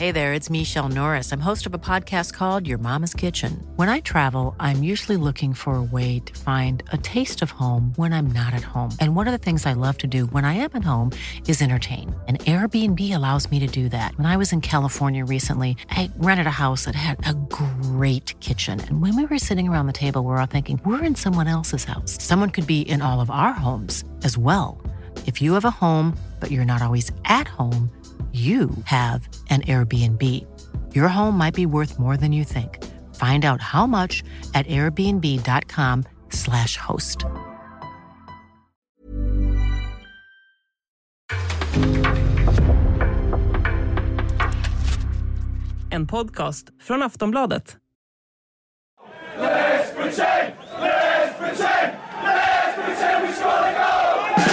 Hey there, it's Michelle Norris. I'm host of a podcast called Your Mama's Kitchen. When I travel, I'm usually looking for a way to find a taste of home when I'm not at home. And one of the things I love to do when I am at home is entertain. And Airbnb allows me to do that. When I was in California recently, I rented a house that had a great kitchen. And when we were sitting around the table, we were all thinking, we're in someone else's house. Someone could be in all of our homes as well. If you have a home, but you're not always at home, you have an Airbnb. Your home might be worth more than you think. Find out how much at airbnb.com/host. En podcast från Aftonbladet. Let's pretend! Let's pretend! Let's pretend we score the goal!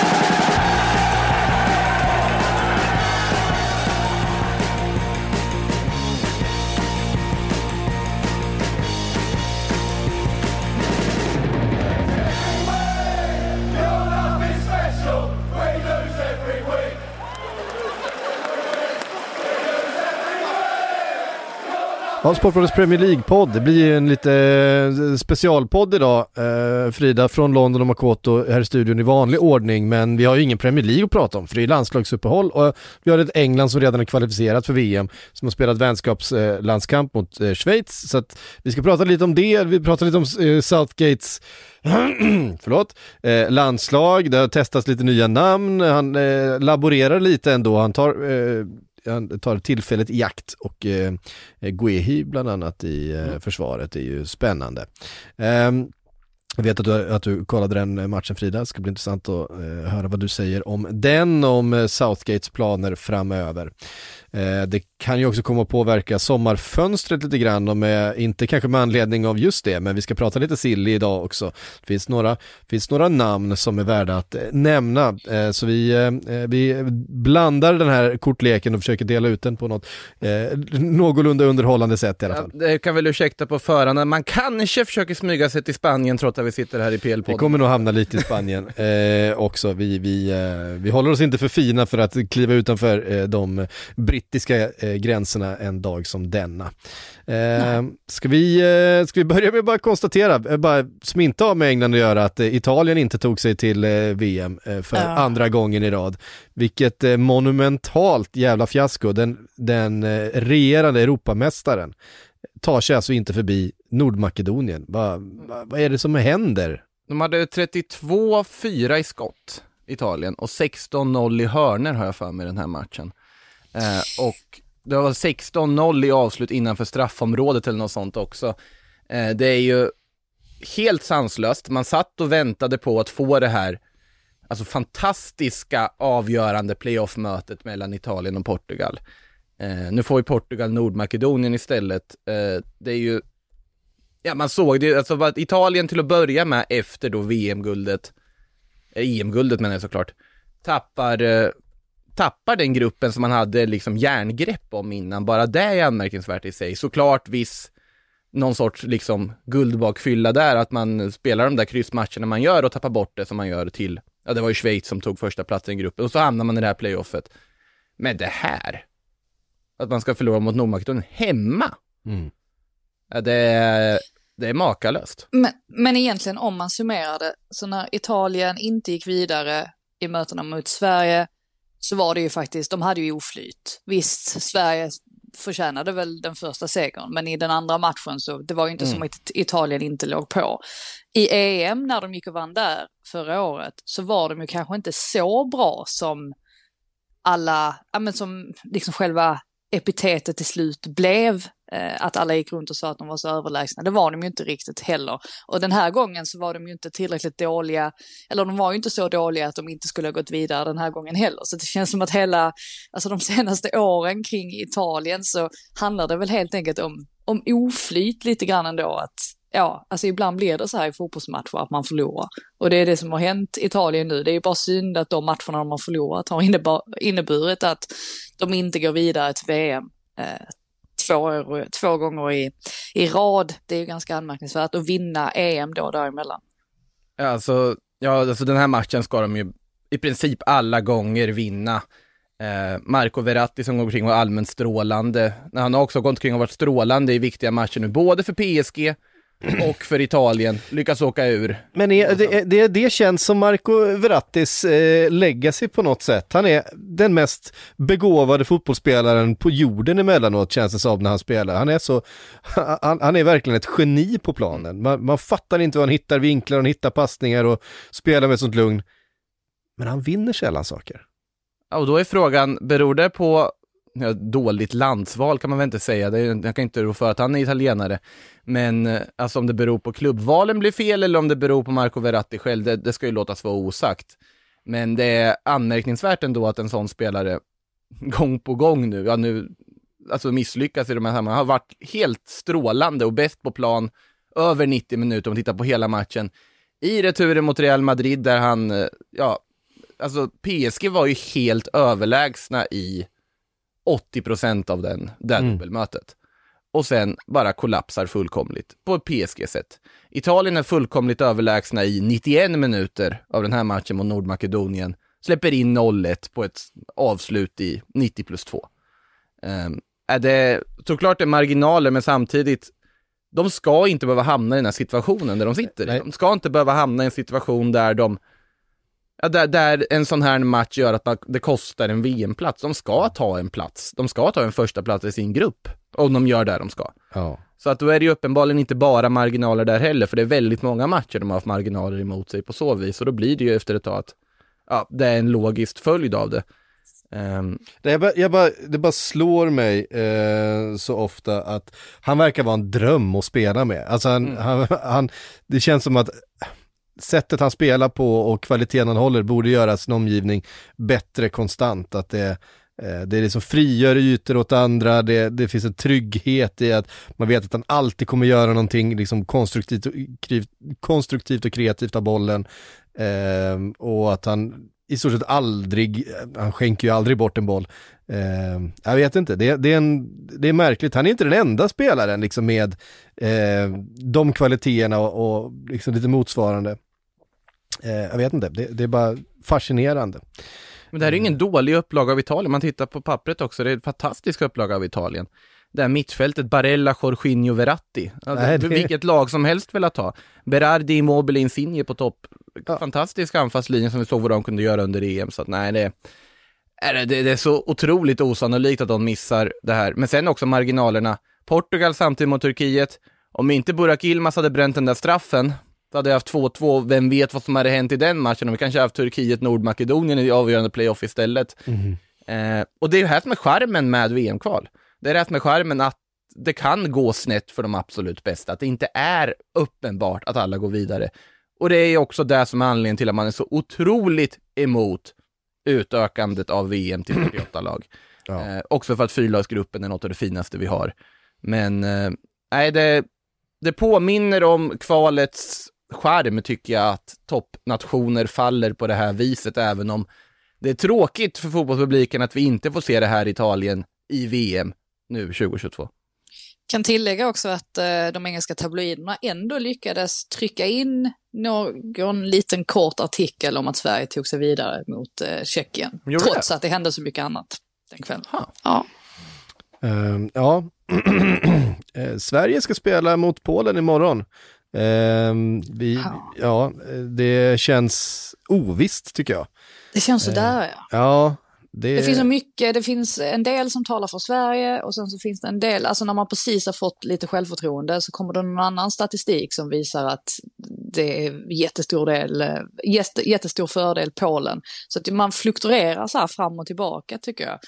Ja, Sportbladets Premier League-podd. Det blir en lite specialpodd idag. Frida från London och Makoto här i studion i vanlig ordning, men vi har ju ingen Premier League att prata om för det är landslagsuppehåll och vi har ett England som redan är kvalificerat för VM som har spelat vänskapslandskamp mot Schweiz, så att vi ska prata lite om det. Vi pratar lite om Southgates landslag. Det har testats lite nya namn. Han laborerar lite ändå. Han tar tillfället i jakt och Guehi bland annat i försvaret är ju spännande. Jag vet att du kollade den matchen, Frida. Det ska bli intressant att höra vad du säger om den, om Southgates planer framöver. Det kan ju också komma att påverka sommarfönstret lite grann, och inte kanske med anledning av just det, men vi ska prata lite silly idag också. Det finns några namn som är värda att nämna, så vi blandar den här kortleken och försöker dela ut den på något någorlunda underhållande sätt i alla fall. Ja, det kan väl ursäkta på förhand. Man kanske försöker smyga sig till Spanien trots att vi sitter här i PL-podden. Vi kommer nog hamna lite i Spanien också. Vi håller oss inte för fina för att kliva utanför de brittiska gränserna en dag som denna. Ska vi börja med att bara konstatera, bara sminta av med England och göra att Italien inte tog sig till VM för andra gången i rad. Vilket monumentalt jävla fiasko. Den regerande Europamästaren tar sig alltså inte förbi Nordmakedonien. Vad är det som händer? De hade 32-4 i skott, Italien, och 16-0 i hörner har jag för mig den här matchen. Och det var 16-0 i avslut innanför straffområdet eller något sånt också. Det är ju helt sanslöst. Man satt och väntade på att få det här alltså fantastiska avgörande playoff-mötet mellan Italien och Portugal. Nu får ju Portugal Nordmakedonien istället. Det är ju, ja, man såg det alltså, att Italien till att börja med efter då VM-guldet, EM-guldet menar jag såklart, tappar den gruppen som man hade liksom järngrepp om innan. Bara det är anmärkningsvärt i sig. Såklart någon sorts liksom guldbakfylla där, att man spelar de där kryssmatcherna man gör och tappar bort det som man gör till, ja, det var ju Schweiz som tog första platsen i gruppen och så hamnar man i det här playoffet. Men det här, att man ska förlora mot Nordmakedonien hemma, ja, det är makalöst. Men egentligen om man summerar det, så när Italien inte gick vidare i mötena mot Sverige så var det ju faktiskt, de hade ju oflyt. Visst, Sverige förtjänade väl den första segern, men i den andra matchen så det var ju inte som att Italien inte låg på. I EM när de gick och vann där förra året så var de ju kanske inte så bra som alla, men som liksom själva epitetet till slut blev, att alla gick runt och sa att de var så överlägsna. Det var de ju inte riktigt heller. Och den här gången så var de ju inte tillräckligt dåliga, eller de var ju inte så dåliga att de inte skulle ha gått vidare den här gången heller. Så det känns som att alltså de senaste åren kring Italien så handlar det väl helt enkelt om oflyt lite grann ändå, att ja, alltså ibland blir det så här i fotbollsmatcher att man förlorar. Och det är det som har hänt Italien nu. Det är ju bara synd att de matcherna de har förlorat har inneburit att de inte går vidare till VM två gånger i rad. Det är ju ganska anmärkningsvärt att vinna EM då däremellan. Alltså den här matchen ska de ju i princip alla gånger vinna. Marco Verratti som går omkring och var allmänt strålande. Han har också gått omkring och varit strålande i viktiga matcher nu, både för PSG och för Italien, lyckas åka ur. Men det känns som Marco Verrattis legacy på något sätt. Han är den mest begåvade fotbollsspelaren på jorden emellanåt, känns det som, när han spelar. Han är verkligen ett geni på planen. Man fattar inte hur han hittar vinklar, han hittar passningar och spelar med sånt lugn. Men han vinner sällan saker. Ja, och då är frågan, beror det på dåligt landsval kan man väl inte säga. Jag kan inte rå för att han är italienare. Men alltså om det beror på klubbvalen blir fel eller om det beror på Marco Verratti själv, det ska ju låtas vara osagt. Men det är anmärkningsvärt ändå att en sån spelare gång på gång nu alltså misslyckas i de här sammanhangen. Har varit helt strålande och bäst på plan över 90 minuter om man tittar på hela matchen. I returen mot Real Madrid där han, alltså PSG var ju helt överlägsna i 80% av det dubbelmötet. Och sen bara kollapsar fullkomligt på ett PSG-sätt. Italien är fullkomligt överlägsna i 91 minuter av den här matchen mot Nordmakedonien. Släpper in 0-1 på ett avslut i 90+2. Det såklart är marginaler, men samtidigt de ska inte behöva hamna i den här situationen där de sitter. Nej. De ska inte behöva hamna i en situation där där en sån här match gör att det kostar en VM-plats. De ska ta en plats. De ska ta en första plats i sin grupp. Om de gör det de ska. Ja. Så att då är det ju uppenbarligen inte bara marginaler där heller. För det är väldigt många matcher de har haft marginaler emot sig på så vis. Och då blir det ju efter ett tag att det är en logisk följd av det. Det bara slår mig så ofta att han verkar vara en dröm att spela med. Alltså han det känns som att sättet han spelar på och kvaliteten han håller borde göra sin omgivning bättre konstant. Att det är liksom frigör ytor åt andra, det finns en trygghet i att man vet att han alltid kommer göra någonting liksom konstruktivt och kreativt av bollen, och att han i stort sett han skänker ju aldrig bort en boll. Jag vet inte, det är märkligt. Han är inte den enda spelaren liksom med de kvaliteterna och liksom lite motsvarande. Jag vet inte, det är bara fascinerande. Men det här är ingen dålig upplaga av Italien. Man tittar på pappret också, det är en fantastisk upplaga av Italien. Det här mittfältet, Barella, Jorginho, Verratti. Alltså, vilket lag som helst vill ta. Berardi, Immobile, Insigne på topp. Fantastisk anfallslinje som vi såg vad de kunde göra under EM. Så att nej, det är så otroligt osannolikt att de missar det här. Men sen också marginalerna. Portugal samtidigt mot Turkiet. Om inte Burak Yilmaz hade bränt den där straffen, då hade jag haft 2-2. Vem vet vad som hade hänt i den matchen? Om vi kanske haft Turkiet, Nordmakedonien i avgörande playoff istället. Och det är ju här som är charmen med VM-kval. Det är rätt med charmen att det kan gå snett för de absolut bästa. Att det inte är uppenbart att alla går vidare. Och det är också det som är anledningen till att man är så otroligt emot utökandet av VM till 48 lag. Ja. Också för att fyrlagsgruppen är något av det finaste vi har. Men det påminner om kvalets charm, tycker jag, att toppnationer faller på det här viset, även om det är tråkigt för fotbollspubliken att vi inte får se det här i Italien i VM nu 2022. Kan tillägga också att de engelska tabloiderna ändå lyckades trycka in någon liten kort artikel om att Sverige tog sig vidare mot Tjeckien. Trots att det hände så mycket annat den kvällen. Ja. Sverige ska spela mot Polen imorgon. Det känns ovisst, tycker jag. Det känns sådär, ja. Det finns så mycket, det finns en del som talar för Sverige och sen så finns det en del, alltså när man precis har fått lite självförtroende så kommer det någon annan statistik som visar att det är jättestor fördel Polen. Så att man fluktuerar så här fram och tillbaka, tycker jag.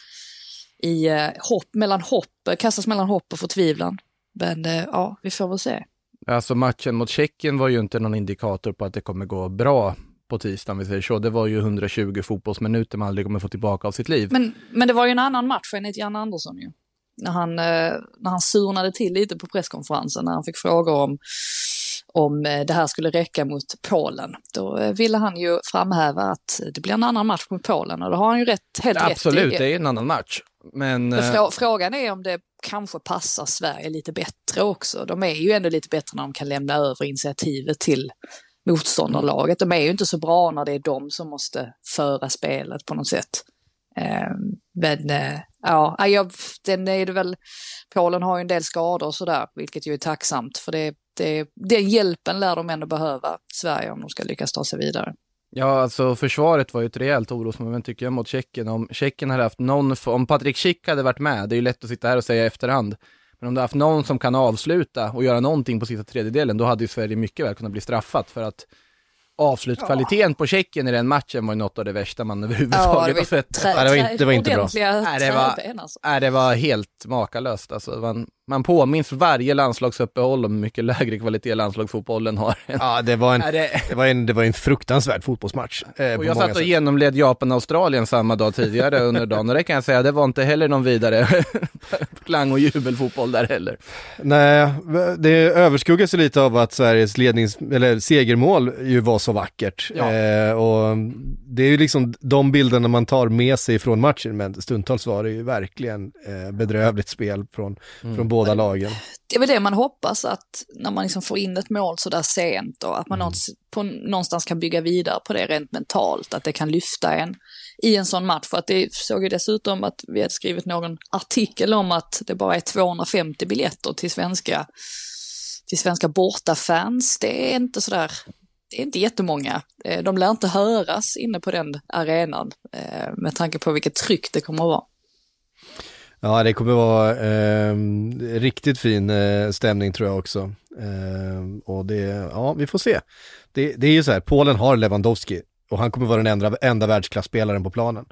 Kastas mellan hopp och förtvivlan. Men vi får väl se. Alltså matchen mot Tjeckien var ju inte någon indikator på att det kommer gå bra på tisdagen, vi säger så. Det var ju 120 fotbollsminuter man aldrig kommer få tillbaka av sitt liv. Men det var ju en annan match enligt Jan Andersson ju. När han surnade till lite på presskonferensen, när han fick frågor om det här skulle räcka mot Polen. Då ville han ju framhäva att det blir en annan match mot Polen, och då har han ju helt rätt. Absolut, det är en annan match. Men frågan är om det kanske passar Sverige lite bättre också. De är ju ändå lite bättre när de kan lämna över initiativet till motståndarlaget. De är ju inte så bra när det är de som måste föra spelet på något sätt. Men den är det väl, Polen har ju en del skador och sådär, vilket ju är tacksamt, för den hjälpen lär de ändå behöva, Sverige, om de ska lyckas ta sig vidare. Ja, alltså försvaret var ju ett rejält orosmoment tycker jag mot Tjeckien. Om Tjeckien hade haft om Patrik Schick hade varit med, det är ju lätt att sitta här och säga i efterhand, men om du har haft någon som kan avsluta och göra någonting på sista tredjedelen, då hade ju Sverige mycket väl kunnat bli straffat, för att avslutkvaliteten på Tjeckien i den matchen var ju något av det värsta man överhuvudtaget har sett. Det var inte bra. Det var helt makalöst. Alltså, man påminns varje landslagsuppehåll om mycket lägre kvalitet landslagsfotbollen har. Ja, det var en fruktansvärd fotbollsmatch. Och jag satt och genomled Japan-Australien samma dag tidigare under dagen, och det kan jag säga, det var inte heller någon vidare klang- och jubelfotboll där heller. Nej, det överskuggas lite av att Sveriges segermål ju var så vackert. Ja. Och det är ju liksom de bilderna man tar med sig från matchen, men stundtals var det ju verkligen bedrövligt spel från båda lagen. Det är väl det man hoppas, att när man liksom får in ett mål så där sent, och att man någonstans kan bygga vidare på det rent mentalt, att det kan lyfta en i en sån match. För att det såg ju dessutom att vi hade skrivit någon artikel om att det bara är 250 biljetter till svenska bortafans. Det är inte sådär, det är inte jättemånga. De lär inte höras inne på den arenan med tanke på vilket tryck det kommer att vara. Ja, det kommer vara riktigt fin stämning tror jag också. Och vi får se. Det är ju så här, Polen har Lewandowski och han kommer vara den enda världsklasspelaren på planen.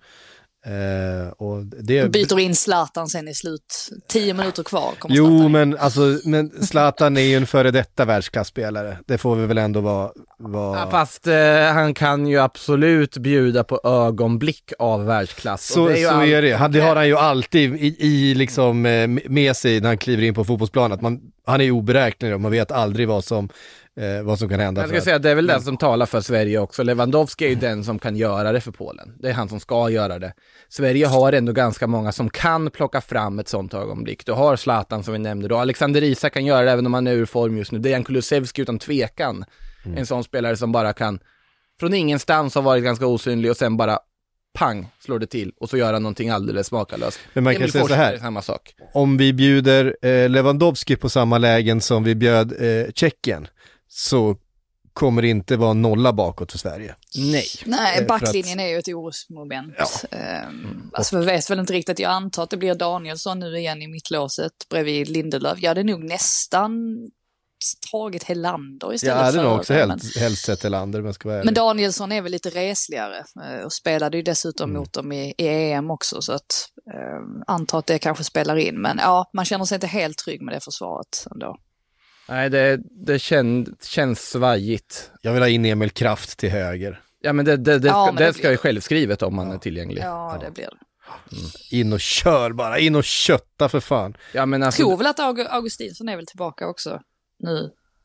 Och det byter in Zlatan sen i slut, 10 minuter kvar kommer jo Zlatan. men Zlatan är ju en före detta världsklasspelare. Det får vi väl ändå vara... Ja, fast han kan ju absolut bjuda på ögonblick av världsklass. Så är det. Det har han ju alltid i liksom med sig när han kliver in på fotbollsplanen. Att han är oberäknelig och man vet aldrig vad som kan hända. Jag ska säga, det är väl den som talar för Sverige också. Lewandowski är ju den som kan göra det för Polen. Det är han som ska göra det. Sverige har ändå ganska många som kan plocka fram ett sånt ögonblick. Du har Zlatan som vi nämnde då. Alexander Isak kan göra det även om han är ur form just nu. Dejan Kulusevski utan tvekan. En sån spelare som bara kan från ingenstans ha varit ganska osynlig och sen bara pang, slår det till och så gör han någonting alldeles makalöst. Men man kan säga så här, samma sak. Om vi bjuder Lewandowski på samma lägen som vi bjöd Tjeckien, så kommer det inte vara nolla bakåt för Sverige. Nej, backlinjen är ju ett orosmoment. Ja. Alltså vi vet väl inte riktigt, jag antar att det blir Danielsson nu igen i mittlåset bredvid Lindelöf. Jag hade nog nästan tagit Helander istället för... Ja, det är nog också helst sett Helander. Men Danielsson är väl lite resligare och spelade ju dessutom mot dem i EM också, så att antar att det kanske spelar in. Men ja, man känner sig inte helt trygg med det försvaret ändå. Nej, det känns svajigt. Jag vill ha in Emil Kraft till höger. Ja, men det ska ju självskrivet om man är tillgänglig. Ja, det blir det. In och kör bara, in och kötta för fan. Ja, men alltså... tror väl att Augustinsson är väl tillbaka också nu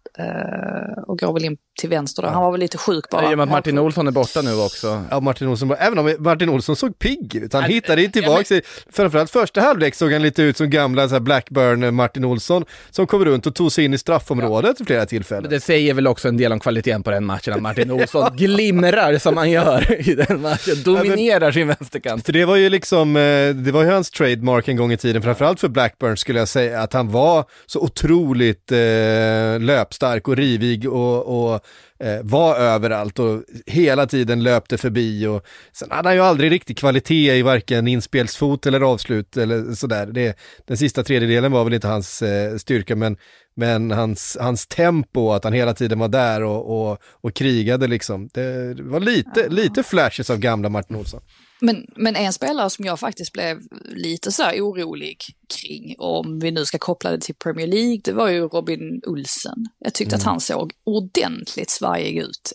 och går väl in till vänster då. Han var väl lite sjuk bara. Ja, men Martin Olsson är borta nu också. Ja, Martin Olsson, även om Martin Olsson såg pigg ut. Han hittade tillbaka framförallt första halvlek såg han lite ut som gamla så här Blackburn Martin Olsson som kom runt och tog sig in i straffområdet flera tillfällen. Men det säger väl också en del om kvaliteten på den matchen att Martin Olsson glimrar som han gör i den matchen. Dominerar sin vänsterkant. För det var ju liksom, det var ju hans trademark en gång i tiden, framförallt för Blackburn skulle jag säga, att han var så otroligt löpstark och rivig och var överallt och hela tiden löpte förbi, och sen hade han ju aldrig riktigt kvalitet i varken inspelsfot eller avslut eller sådär. Den sista tredjedelen var väl inte hans styrka, men hans tempo, att han hela tiden var där och krigade liksom. Det var lite flashes av gamla Martin Olsson. Men en spelare som jag faktiskt blev lite så här orolig kring, om vi nu ska koppla det till Premier League, det var ju Robin Olsen. Jag tyckte att han såg ordentligt svajig ut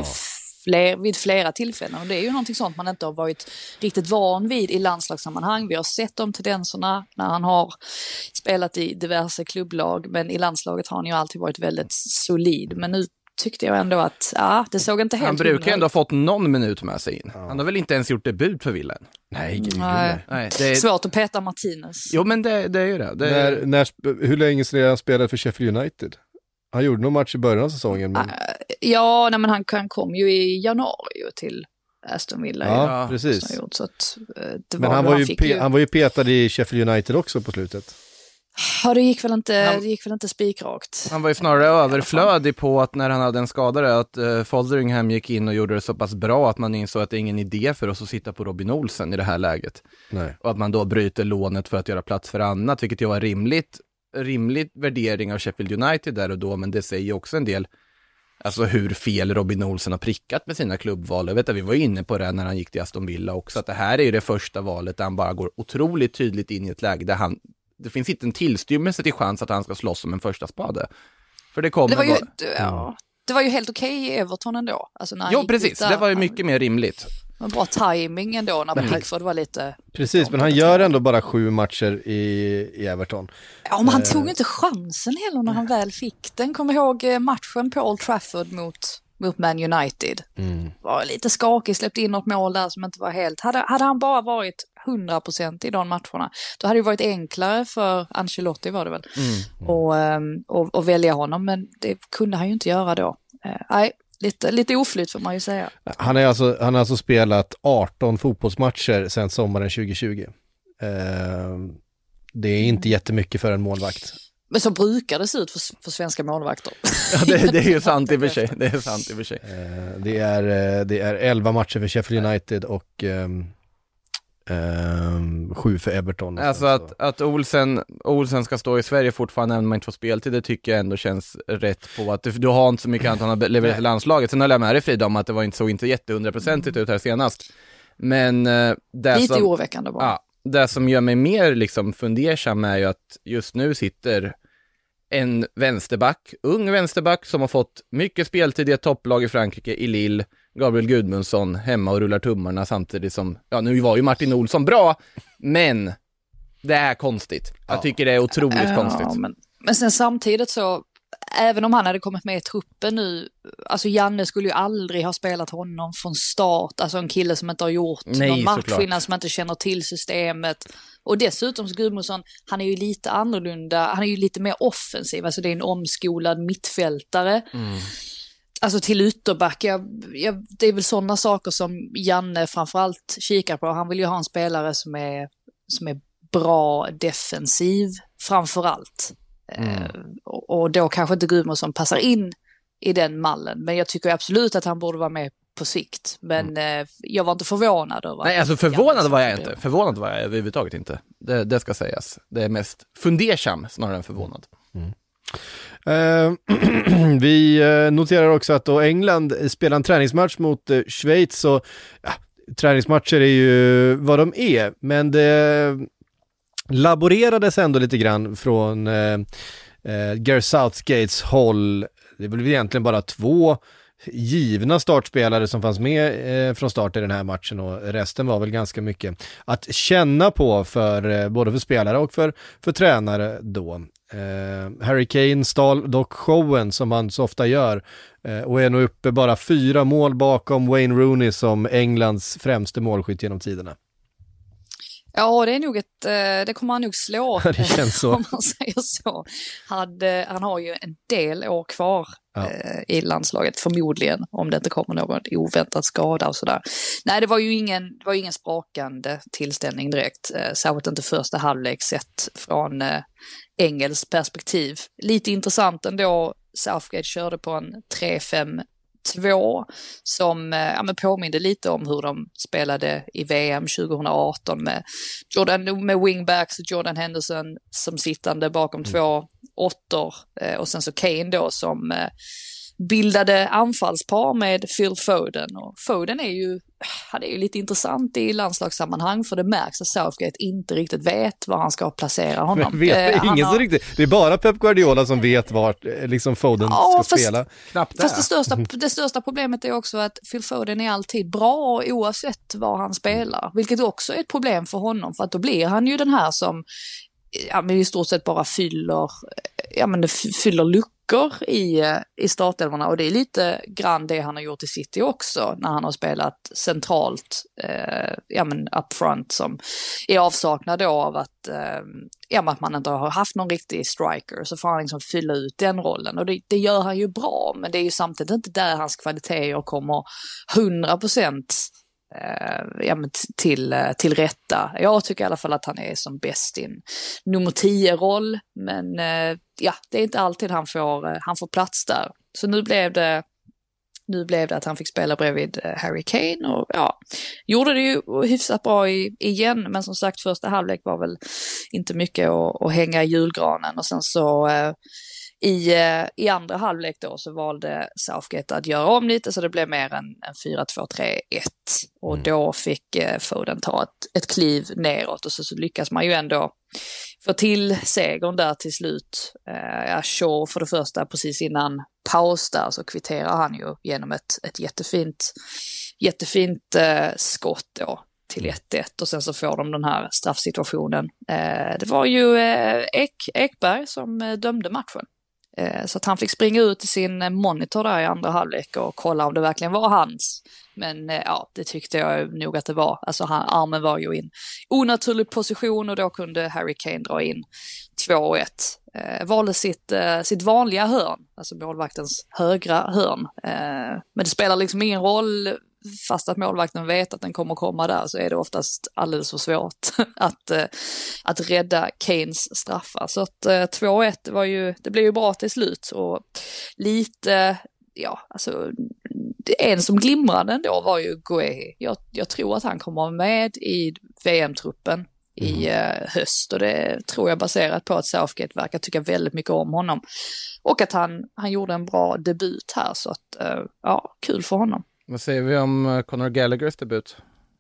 vid flera tillfällen, och det är ju någonting sånt man inte har varit riktigt van vid i landslagssammanhang. Vi har sett de tendenserna när han har spelat i diverse klubblag, men i landslaget har han ju alltid varit väldigt solid. Men nu tyckte jag ändå att det såg inte helt... Han brukar ändå ha fått någon minut med sig in. Han har väl inte ens gjort debut för Villen? Nej, det är svårt att peta Martinez. Jo, men det är ju det. Hur länge sedan han spelade för Sheffield United? Han gjorde någon match i början av säsongen. Men... men han kom ju i januari till Aston Villa. Ja, precis. Gjort, så att, men han var ju petad i Sheffield United också på slutet. Ja, det gick väl inte spikrakt. Han var ju snarare överflödig på att när han hade en skadare att Folderingham gick in och gjorde det så pass bra att man insåg att det är ingen idé för oss att sitta på Robin Olsen i det här läget. Nej. Och att man då bryter lånet för att göra plats för annat, vilket ju var rimlig värdering av Sheffield United där och då, men det säger också en del alltså hur fel Robin Olsen har prickat med sina klubbval. Jag vet att vi var inne på det när han gick till Aston Villa också, att det här är ju det första valet där han bara går otroligt tydligt in i ett läge där det finns inte en tillstymmelse till chans att han ska slåss som en första spade. För det kommer det var ju helt okej i Everton ändå. Alltså när precis. Det var ju mycket mer rimligt. Men bra timing ändå när Pickford var lite... Precis, men han gör ändå bara 7 matcher i Everton. Ja, men han tog inte chansen heller när han väl fick den. Kommer ihåg matchen på Old Trafford mot Man United. Var lite skakig, släppte in något mål där som inte var helt... Hade han bara varit 100% i de matcherna, då hade det varit enklare för Ancelotti var det väl. Och välja honom, men det kunde han ju inte göra då. Nej. Lite oflyt får man ju säga. Han har alltså spelat 18 fotbollsmatcher sedan sommaren 2020. Det är inte jättemycket för en målvakt. Men så brukar det se ut för svenska målvakter. Ja, det är ju sant i och för sig. Det är 11 matcher för Sheffield United och 7 för Everton. Alltså att Olsen ska stå i Sverige fortfarande när man inte får speltid, det tycker jag ändå känns rätt på att du har inte så mycket att han har levererat i landslaget. Sen har jag med dig Frida om att det var inte jätte 100% ut här senast. Men lite oroväckande bara. Ja, det som gör mig mer liksom fundersam är ju att just nu sitter en ung vänsterback som har fått mycket speltid i ett topplag i Frankrike, i Lille, Gabriel Gudmundsson hemma och rullar tummarna samtidigt som, nu var ju Martin Olsson bra, men det är konstigt. Jag tycker det är otroligt konstigt. Men sen samtidigt så, även om han hade kommit med i truppen nu, alltså Janne skulle ju aldrig ha spelat honom från start, alltså en kille som inte har gjort någon match innan, som inte känner till systemet. Och dessutom så Gudmundsson, han är ju lite annorlunda, han är ju lite mer offensiv, alltså det är en omskolad mittfältare. Alltså till ytterback, det är väl sådana saker som Janne framförallt kikar på. Han vill ju ha en spelare som är bra defensiv framförallt. Och då kanske inte Gudmundsson passar in i den mallen. Men jag tycker absolut att han borde vara med på sikt. Men jag var inte förvånad över. Nej, alltså förvånad var jag inte. Förvånad var jag överhuvudtaget inte. Det ska sägas. Det är mest fundersam snarare än förvånad. Vi noterar också att då England spelar en träningsmatch mot Schweiz, och träningsmatcher är ju vad de är, men det laborerades ändå lite grann från Gareth Southgates håll. Det var egentligen bara 2 givna startspelare som fanns med från start i den här matchen, och resten var väl ganska mycket att känna på för både för spelare och för tränare då. Harry Kane stal dock showen som han så ofta gör, och är nog uppe bara 4 mål bakom Wayne Rooney som Englands främste målskytt genom tiderna. Ja, det är nog det kommer han nog slå. Det känns så. Om man säger så. Han har ju en del år kvar i landslaget, förmodligen, om det inte kommer någon oväntad skada och sådär. Nej, det var ju ingen sprakande tillställning direkt. Särskilt inte första halvlek sett från engelskt perspektiv. Lite intressant ändå, Southgate körde på en 3-5-2 som påminner lite om hur de spelade i VM 2018 med wingbacks och Jordan Henderson som sittande bakom 2 åttor, och sen så Kane då som bildade anfallspar med Phil Foden, och Foden är ju lite intressant i landslagssammanhang, för det märks att Southgate inte riktigt vet var han ska placera honom. Det är bara Pep Guardiola som vet vart liksom Foden ska spela. Fast det största problemet är också att Phil Foden är alltid bra oavsett var han spelar, vilket också är ett problem för honom, för att då blir han ju den här som i stort sett bara fyller luckor i startelvorna, och det är lite grann det han har gjort i City också när han har spelat centralt up front, som är avsaknad av att man inte har haft någon riktig striker, så får han liksom fylla ut den rollen, och det gör han ju bra, men det är ju samtidigt inte där hans kvaliteter kommer 100% till rätta. Jag tycker i alla fall att han är som bäst i en nummer 10-roll, men det är inte alltid han får plats där. Så nu blev det att han fick spela bredvid Harry Kane och gjorde det ju hyfsat bra igen, men som sagt första halvlek var väl inte mycket att hänga i julgranen, och sen så i andra halvlek då så valde Southgate att göra om lite, så det blev mer en 4-2-3-1 och då fick Foden ta ett kliv neråt, och så lyckas man ju ändå få till segern där till slut. Shaw för det första precis innan paus där så kvitterar han ju genom ett jättefint skott då till 1-1, och sen så får de den här straffsituationen. Det var ju Ekberg som dömde matchen. Så att han fick springa ut i sin monitor där i andra halvlek och kolla om det verkligen var hans. Men det tyckte jag nog att det var. Alltså armen var ju i en onaturlig position, och då kunde Harry Kane dra in 2-1. Valde sitt vanliga hörn, alltså målvaktens högra hörn. Men det spelar liksom ingen roll, fast att målvakten vet att den kommer komma där, så är det oftast alldeles för svårt att rädda Kanes straffar. Så att 2-1 det blev ju bra till slut, och lite, en som glimrade ändå var ju Guehi. Jag tror att han kommer vara med i VM-truppen i höst, och det tror jag baserat på att Southgate verkar tycka väldigt mycket om honom, och att han gjorde en bra debut här, så att kul för honom. Vad säger vi om Conor Gallaghers debut?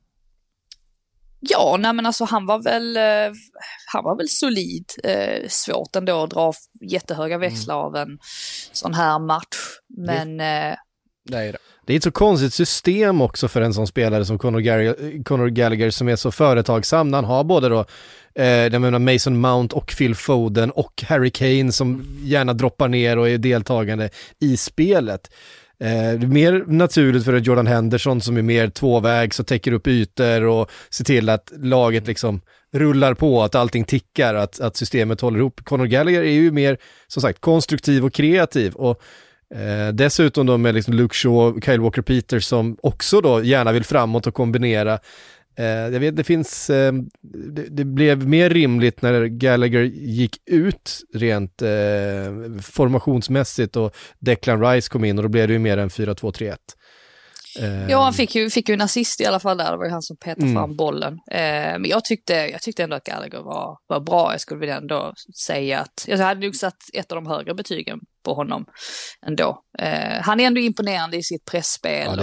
Ja, nej men alltså han var väl solid. Svårt ändå att dra jättehöga växlar av en sån här match. Men det är ett så konstigt system också för en sån spelare som Conor Gallagher, som är så företagsam. Han har både då Mason Mount och Phil Foden och Harry Kane som gärna droppar ner och är deltagande i spelet. Det är mer naturligt för Jordan Henderson som är mer tvåvägs och täcker upp ytor och ser till att laget liksom rullar på, att allting tickar, att systemet håller ihop. Conor Gallagher är ju mer, som sagt, konstruktiv och kreativ, och dessutom då med liksom Luke Shaw och Kyle Walker-Peters som också då gärna vill framåt och kombinera. Jag vet, det blev mer rimligt när Gallagher gick ut rent formationsmässigt, och Declan Rice kom in, och då blev det ju mer än 4-2-3-1. Ja, han fick ju en assist i alla fall där. Det var ju han som petade fram bollen. Men jag tyckte ändå att Gallagher var bra. Jag skulle vilja ändå säga att jag hade nog satt ett av de högre betygen på honom ändå. Han är ändå imponerande i sitt pressspel.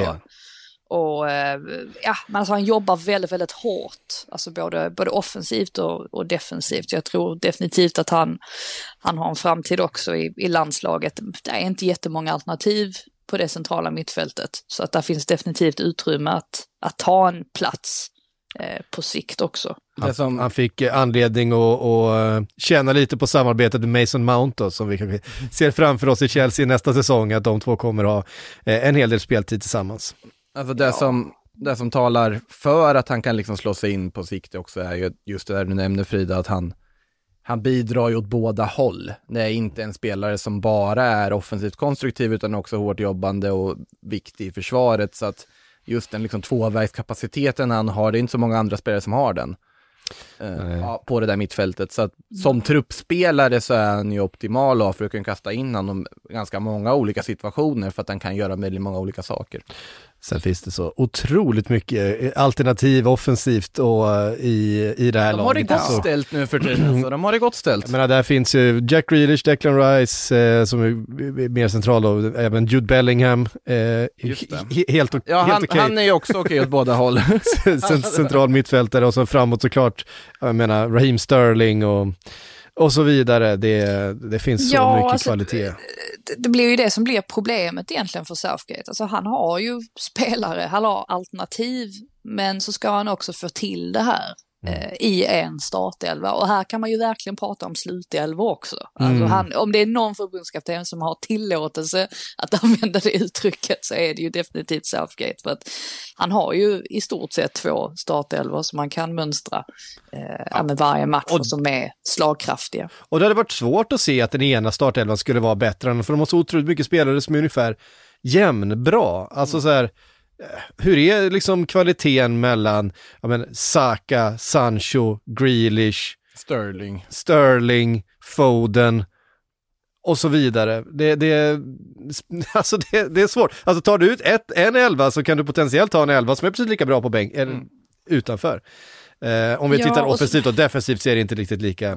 Men alltså han jobbar väldigt, väldigt hårt. Alltså både offensivt och defensivt. Jag tror definitivt att han har en framtid också i landslaget. Det är inte jättemånga alternativ på det centrala mittfältet. Så att där finns definitivt utrymme att ta en plats på sikt också. Han fick anledning att känna lite på samarbetet med Mason Mount då, som vi kanske ser framför oss i Chelsea nästa säsong, att de två kommer ha en hel del speltid tillsammans. Alltså det som talar för att han kan liksom slå sig in på sikt också är ju just det där du nämnde, Frida, att han bidrar ju åt båda håll. Det är inte en spelare som bara är offensivt konstruktiv, utan också hårt jobbande och viktig i försvaret, så att just den liksom tvåvägskapaciteten han har, det är inte så många andra spelare som har den på det där mittfältet, så att som truppspelare så är han ju optimal för att kunna kasta in honom ganska många olika situationer, för att han kan göra väldigt många olika saker. Sen finns det så otroligt mycket alternativ offensivt och i det här laget. De har det gott ställt nu för tiden, så de har det gott ställt. Men där finns ju Jack Grealish, Declan Rice som är mer central, och även Jude Bellingham. Helt okej. Han är ju också okej åt båda håll. Central mittfältare, och så framåt såklart, jag menar Raheem Sterling och så vidare. Det finns så mycket kvalitet. Det blir ju det som blir problemet egentligen för Southgate. Alltså han har ju spelare, han har alternativ, men så ska han också få till det här i en startelva. Och här kan man ju verkligen prata om slutelva också. Alltså om det är någon förbundskapten som har tillåtelse att använda det uttrycket, så är det ju definitivt Southgate. För att han har ju i stort sett 2 startelvor som man kan mönstra med varje match, och som är slagkraftiga. Och det hade varit svårt att se att den ena startelvan skulle vara bättre än, för de har så otroligt mycket spelare som är ungefär jämnbra. Alltså så här, hur är liksom kvaliteten mellan Saka, Sancho, Grealish, Sterling, Foden och så vidare. Det är svårt. Alltså tar du ut en 11 så kan du potentiellt ta en 11 som är precis lika bra på bänk eller utanför. Om vi tittar offensivt och defensivt så är det inte riktigt lika.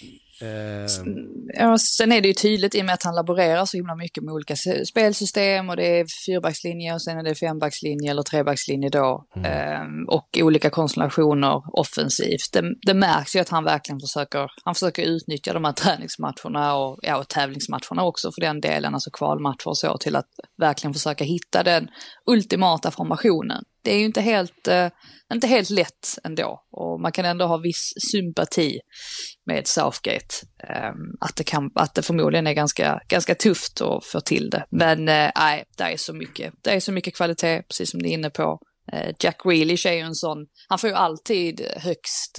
Sen är det ju tydligt i och med att han laborerar så himla mycket med olika spelsystem och det är 4-backslinje och sen är det 5-backslinje eller 3-backslinje då och olika konstellationer offensivt. Det märks ju att han verkligen försöker utnyttja de här träningsmatcherna och tävlingsmatcherna också för den delen, alltså kvalmatcher och så, till att verkligen försöka hitta den ultimata formationen. Det är ju inte helt lätt ändå och man kan ändå ha viss sympati med Southgate att det förmodligen är ganska tufft att få till det. Men nej, det är så mycket kvalitet, precis som ni är inne på. Jack Grealish är ju en sån, han får ju alltid högst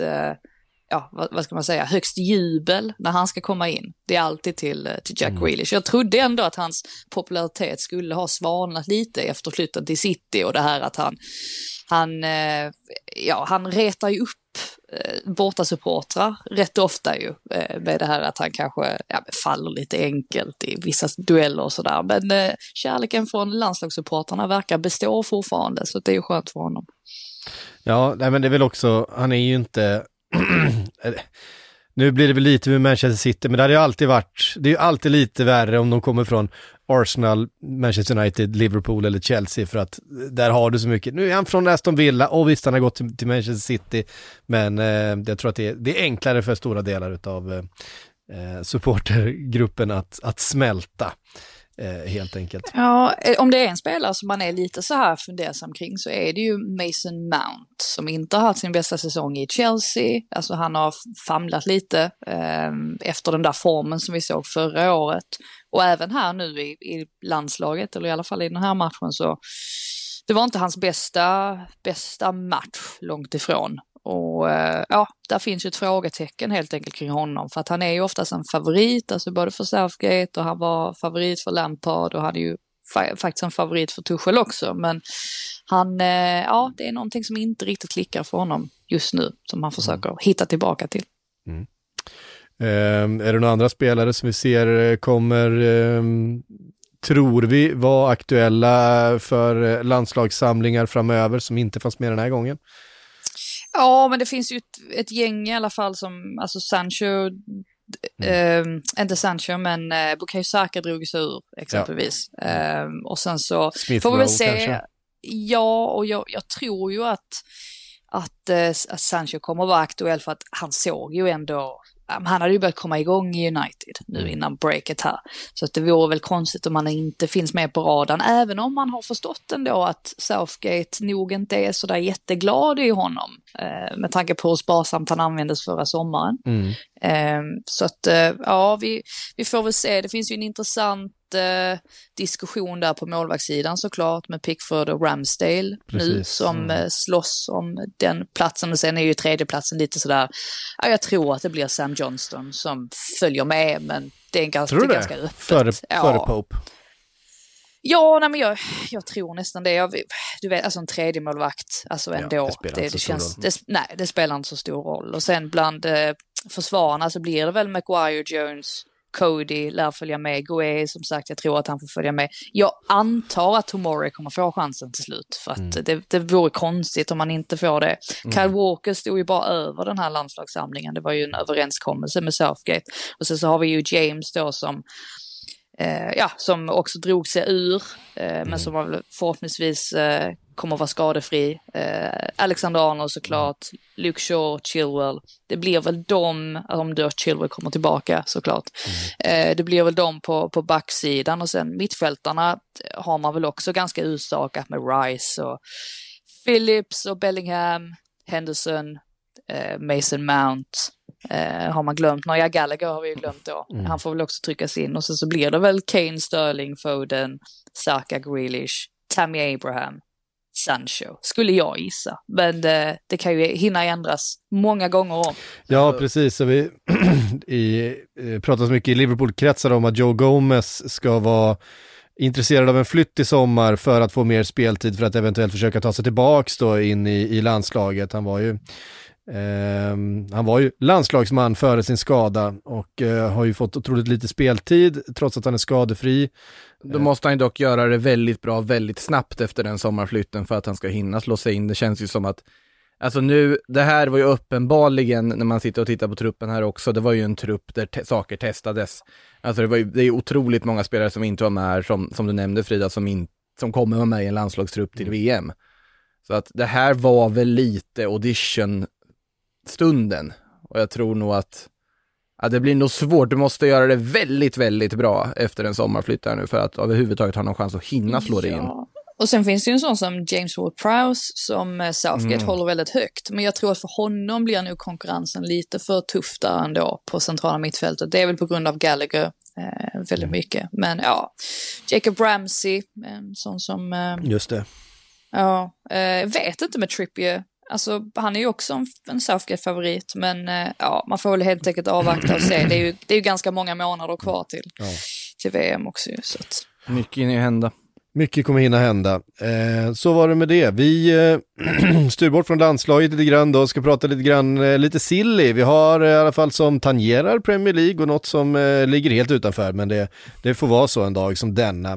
högst jubel när han ska komma in. Det är alltid till Jack Grealish. Jag trodde ändå att hans popularitet skulle ha svalnat lite efter flytten till City och det här att han retar ju upp bortasupportrar rätt ofta ju med det här att han kanske faller lite enkelt i vissa dueller och sådär. Men kärleken från landslagssupportrarna verkar bestå fortfarande, så det är ju skönt för honom. Ja, nej, men det är väl också, han är ju inte nu blir det väl lite med Manchester City, men det hade ju alltid varit, det är ju alltid lite värre om de kommer från Arsenal, Manchester United, Liverpool eller Chelsea, för att där har du så mycket. Nu är han från Aston Villa och visst han har gått till Manchester City, men jag tror att det är enklare för stora delar av supportergruppen att smälta. Helt enkelt. Ja, om det är en spelare som man är lite så här fundersam kring så är det ju Mason Mount som inte har haft sin bästa säsong i Chelsea. Alltså han har famlat lite efter den där formen som vi såg förra året. Och även här nu i landslaget, eller i alla fall i den här matchen, så det var inte hans bästa match, långt ifrån. Och där finns ju ett frågetecken helt enkelt kring honom, för att han är ju oftast en favorit, alltså både för Southgate och han var favorit för Lampard och han är ju faktiskt en favorit för Tuchel också, men han, det är någonting som inte riktigt klickar för honom just nu, som han försöker hitta tillbaka till. Är det några andra spelare som vi ser kommer tror vi var aktuella för landslagssamlingar framöver som inte fanns med den här gången? Ja, men det finns ju ett gäng i alla fall som, alltså Sancho, inte Sancho, men Bukayo Saka drog sig ur exempelvis. Och sen så Smith får vi väl Rowe, se. kanske? Ja, och jag tror ju att Sancho kommer att vara aktuell, för att han såg ju ändå, han hade ju börjat komma igång i United nu innan breaket här. Så att det vore väl konstigt om han inte finns med på radarn, även om man har förstått ändå att Southgate nog inte är så där jätteglad i honom med tanke på hur sparsamt han användes förra sommaren. Så att vi får väl se. Det finns ju en intressant diskussion där på målvaktssidan såklart med Pickford och Ramsdale nu som slåss om den platsen, och sen är ju tredjeplatsen lite sådär, jag tror att det blir Sam Johnston som följer med, men det är ganska öppet. Före Pope? Ja, nej, men jag tror nästan det. Du vet, alltså en tredje målvakt, alltså ändå. Det spelar inte så stor roll. Och sen bland försvararna så blir det väl Maguire, Jones, Cody lär följa med. Gué, som sagt, jag tror att han får följa med. Jag antar att Tomori kommer få chansen till slut, för att det vore konstigt om man inte får det. Kyle Walker stod ju bara över den här landslagssamlingen. Det var ju en överenskommelse med Southgate. Och så har vi ju James då som också drog sig ur, men som var förhoppningsvis kommer att vara skadefri. Alexander-Arnold såklart, Luke Shaw, Chilwell. Det blir väl de, om då Chilwell kommer tillbaka såklart. Det blir väl de på backsidan, och sen mittfältarna har man väl också ganska utstakat med Rice och Phillips och Bellingham, Henderson, Mason Mount. Har man glömt några? Gallagher har vi ju glömt då. Han får väl också tryckas in, och så blir det väl Kane, Sterling, Foden, Saka, Grealish, Tammy Abraham, Sancho, skulle jag gissa. Men det kan ju hinna ändras många gånger om. Ja, precis. Så vi pratar så mycket i Liverpool-kretsar om att Joe Gomez ska vara intresserad av en flytt i sommar för att få mer speltid för att eventuellt försöka ta sig tillbaks då in i landslaget. Han var ju landslagsman före sin skada och har ju fått otroligt lite speltid trots att han är skadefri. Då måste han dock göra det väldigt bra, väldigt snabbt efter den sommarflytten för att han ska hinna slå sig in. Det känns ju som att, alltså nu, det här var ju uppenbarligen, när man sitter och tittar på truppen här också, det var ju en trupp där saker testades. Alltså det är otroligt många spelare som inte var med här, som du nämnde Frida, som kommer vara med i en landslagstrupp till VM. Så att det här var väl lite audition-stunden. Och jag tror nog att det blir nog svårt. Du måste göra det väldigt, väldigt bra efter en sommarflytt här nu för att överhuvudtaget ha någon chans att hinna slå det in. Och sen finns det ju en sån som James Ward-Prowse som Southgate håller väldigt högt. Men jag tror att för honom blir nu konkurrensen lite för tuff där ändå på centrala mittfältet. Det är väl på grund av Gallagher väldigt mycket. Men ja, Jacob Ramsey, en sån som... Just det. Ja, vet inte med Trippier. Alltså, han är ju också en Southgate-favorit. Men ja, man får väl helt enkelt avvakta och se. Det är ju ganska många månader kvar till VM också. Så att... Mycket hinner ju hända. Mycket kommer hinna hända. Så var det med det. Vi styr bort från landslaget lite grann då. Ska prata lite grann, lite silly. Vi har i alla fall som tangerar Premier League och något som ligger helt utanför. Men det får vara så en dag som denna.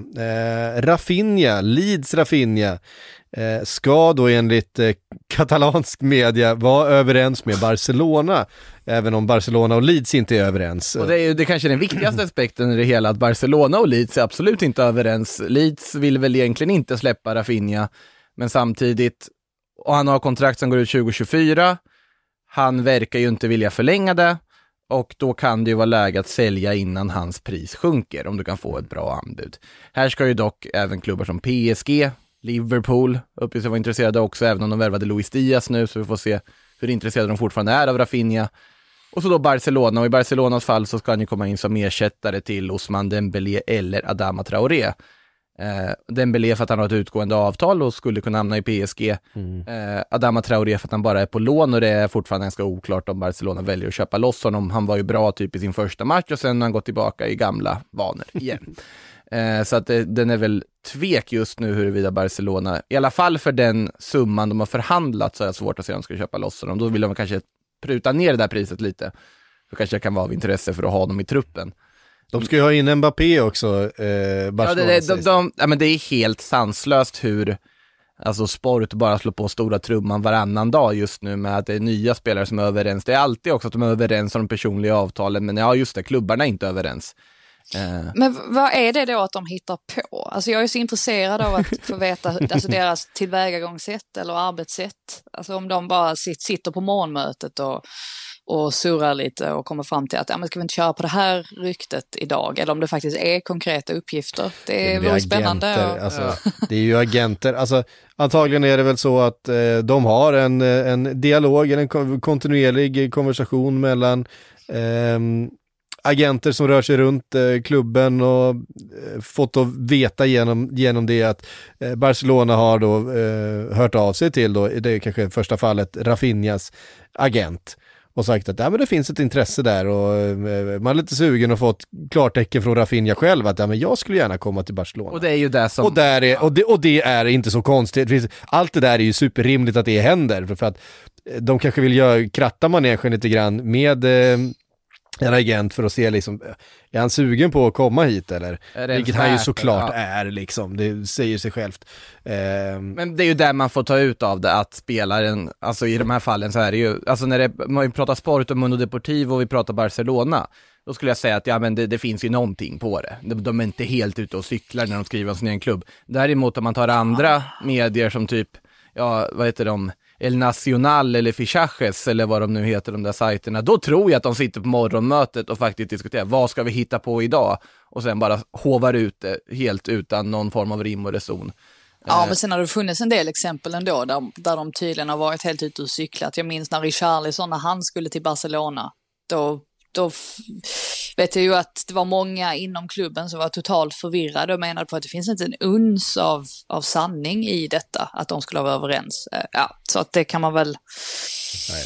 Leeds Rafinha ska då enligt katalansk media vara överens med Barcelona, även om Barcelona och Leeds inte är överens. Och det är ju det kanske den viktigaste aspekten i det hela, att Barcelona och Leeds är absolut inte överens. Leeds vill väl egentligen inte släppa Rafinha, men samtidigt, och han har kontrakt som går ut 2024, han verkar ju inte vilja förlänga det, och då kan det ju vara läge att sälja innan hans pris sjunker, om du kan få ett bra anbud. Här ska ju dock även klubbar som PSG, Liverpool uppges vara intresserade också, även om de värvade Luis Diaz nu, så vi får se hur intresserade de fortfarande är av Rafinha. Och så då Barcelona, och i Barcelonas fall så ska han ju komma in som ersättare till Ousmane Dembélé eller Adama Traoré. Dembélé för att han har ett utgående avtal och skulle kunna hamna i PSG. Adama Traoré för att han bara är på lån, och det är fortfarande ganska oklart om Barcelona väljer att köpa loss honom. Han var ju bra typ i sin första match och sen har han gått tillbaka i gamla vanor igen. Så att den är väl tvek just nu huruvida Barcelona, i alla fall för den summan de har förhandlat, så är det svårt att se om de ska köpa loss honom. Då vill de kanske pruta ner det där priset lite. Så kanske det kan vara av intresse för att ha dem i truppen. De ska ju ha in Mbappé också, Barcelona. Men det är helt sanslöst hur alltså sport bara slår på stora trumman varannan dag just nu med att det är nya spelare som är överens. Det är alltid också att de är överens om de personliga avtalen, men ja, just det, klubbarna är inte överens. Men vad är det då att de hittar på? Alltså jag är så intresserad av att få veta alltså deras tillvägagångssätt eller arbetssätt. Alltså om de bara sitter på morgonmötet och surrar lite och kommer fram till att men ska vi inte köra på det här ryktet idag, eller om det faktiskt är konkreta uppgifter. Det är väl spännande. Alltså, det är ju agenter. Alltså, antagligen är det väl så att de har en dialog eller en kontinuerlig konversation mellan agenter som rör sig runt klubben och fått att veta genom det att Barcelona har då hört av sig till då, det är kanske första fallet Rafinhas agent, och sagt att men det finns ett intresse där, och man är lite sugen och fått klartecken från Rafinha själv att men jag skulle gärna komma till Barcelona. Och det är ju det som... Och det är inte så konstigt. Allt det där är ju superrimligt att det händer, för att de kanske vill kratta manegen lite grann med en agent för att se liksom, är han sugen på att komma hit eller? Vilket han ju såklart är liksom, det säger sig självt. Men det är ju där man får ta ut av det, att spelaren, alltså i de här fallen så är det ju, alltså när man pratar sport och Mundo Deportivo och vi pratar Barcelona, då skulle jag säga att men det finns ju någonting på det. De är inte helt ute och cyklar när de skriver om sin egen klubb. Däremot om man tar andra medier som typ, vad heter de? El Nacional eller Fichajes eller vad de nu heter, de där sajterna, då tror jag att de sitter på morgonmötet och faktiskt diskuterar vad ska vi hitta på idag, och sen bara hovar ut det helt utan någon form av rim och reson. Ja, men sen har det funnits en del exempel ändå där de tydligen har varit helt ute och cyklat. Jag minns när Richarlison, när han skulle till Barcelona, då vet jag ju att det var många inom klubben som var totalt förvirrade och menade på att det finns inte en uns av sanning i detta, att de skulle vara överens. Så att det kan man väl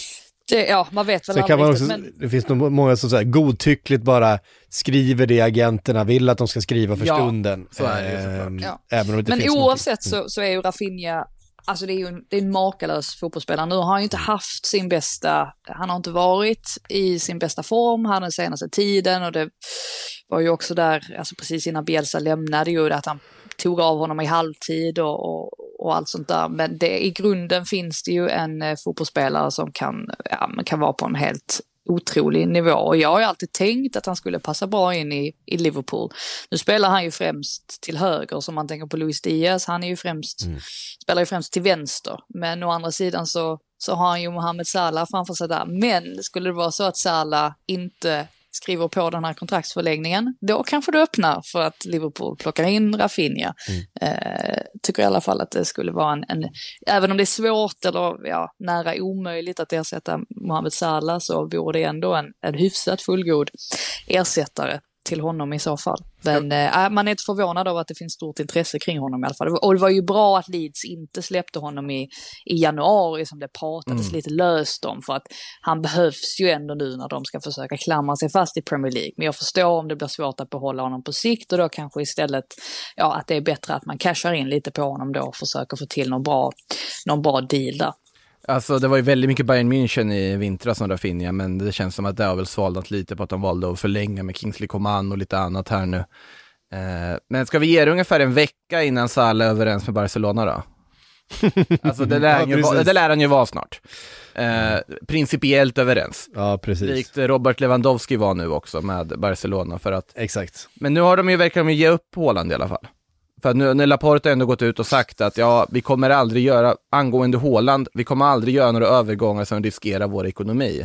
Man vet väl Sen kan man riktigt, också, men... det finns nog många som så här godtyckligt bara skriver det agenterna vill att de ska skriva för stunden. Så är det såklart. Även om det inte Men finns oavsett så är ju Rafinha, alltså det är en makalös fotbollsspelare. Nu har han ju inte haft sin bästa, han har inte varit i sin bästa form här den senaste tiden, och det var ju också där, alltså precis innan Bielsa lämnade ju, att han tog av honom i halvtid och allt sånt där. Men i grunden finns det ju en fotbollsspelare som kan vara på en helt otrolig nivå. Och jag har ju alltid tänkt att han skulle passa bra in i Liverpool. Nu spelar han ju främst till höger, som man tänker på Luis Diaz. Han är ju spelar ju främst till vänster. Men å andra sidan så har han ju Mohamed Salah framför sig där. Men skulle det vara så att Salah inte skriver på den här kontraktsförlängningen, då kanske det öppnar för att Liverpool plockar in Rafinha. Tycker i alla fall att det skulle vara en även om det är svårt eller nära omöjligt att ersätta Mohamed Salah, så vore det ändå en hyfsat fullgod ersättare till honom i så fall. Men man är inte förvånad av att det finns stort intresse kring honom i alla fall. Och det var ju bra att Leeds inte släppte honom i januari, som det pratades lite löst om, för att han behövs ju ändå nu när de ska försöka klamra sig fast i Premier League. Men jag förstår om det blir svårt att behålla honom på sikt, och då kanske istället att det är bättre att man cashar in lite på honom då och försöker få till någon bra deal där. Alltså det var ju väldigt mycket Bayern München i vintras som Rafinha, men det känns som att det har väl svalnat lite på att de valde att förlänga med Kingsley Coman och lite annat här nu. Men ska vi ge det ungefär en vecka innan Salah är överens med Barcelona då? Alltså det lär han ju vara snart. Principiellt överens. Ja, precis. Likt Robert Lewandowski var nu också med Barcelona, för att... Exakt. Men nu har de ju verkligen ge upp Haaland i alla fall. För att nu när Laporte har ändå gått ut och sagt att vi kommer aldrig göra, angående Haaland, vi kommer aldrig göra några övergångar som riskerar vår ekonomi.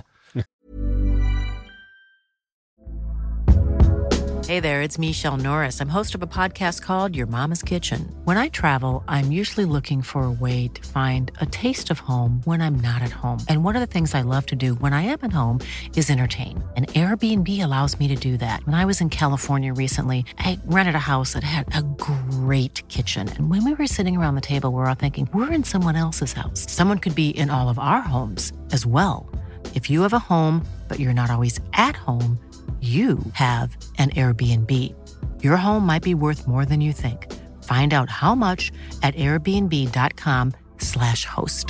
Hey there, it's Michelle Norris. I'm host of a podcast called Your Mama's Kitchen. When I travel, I'm usually looking for a way to find a taste of home when I'm not at home. And one of the things I love to do when I am at home is entertain. And Airbnb allows me to do that. When I was in California recently, I rented a house that had a great kitchen. And when we were sitting around the table, we were all thinking, we're in someone else's house. Someone could be in all of our homes as well. If you have a home, but you're not always at home, you have an Airbnb. Your home might be worth more than you think. Find out how much at airbnb.com/host.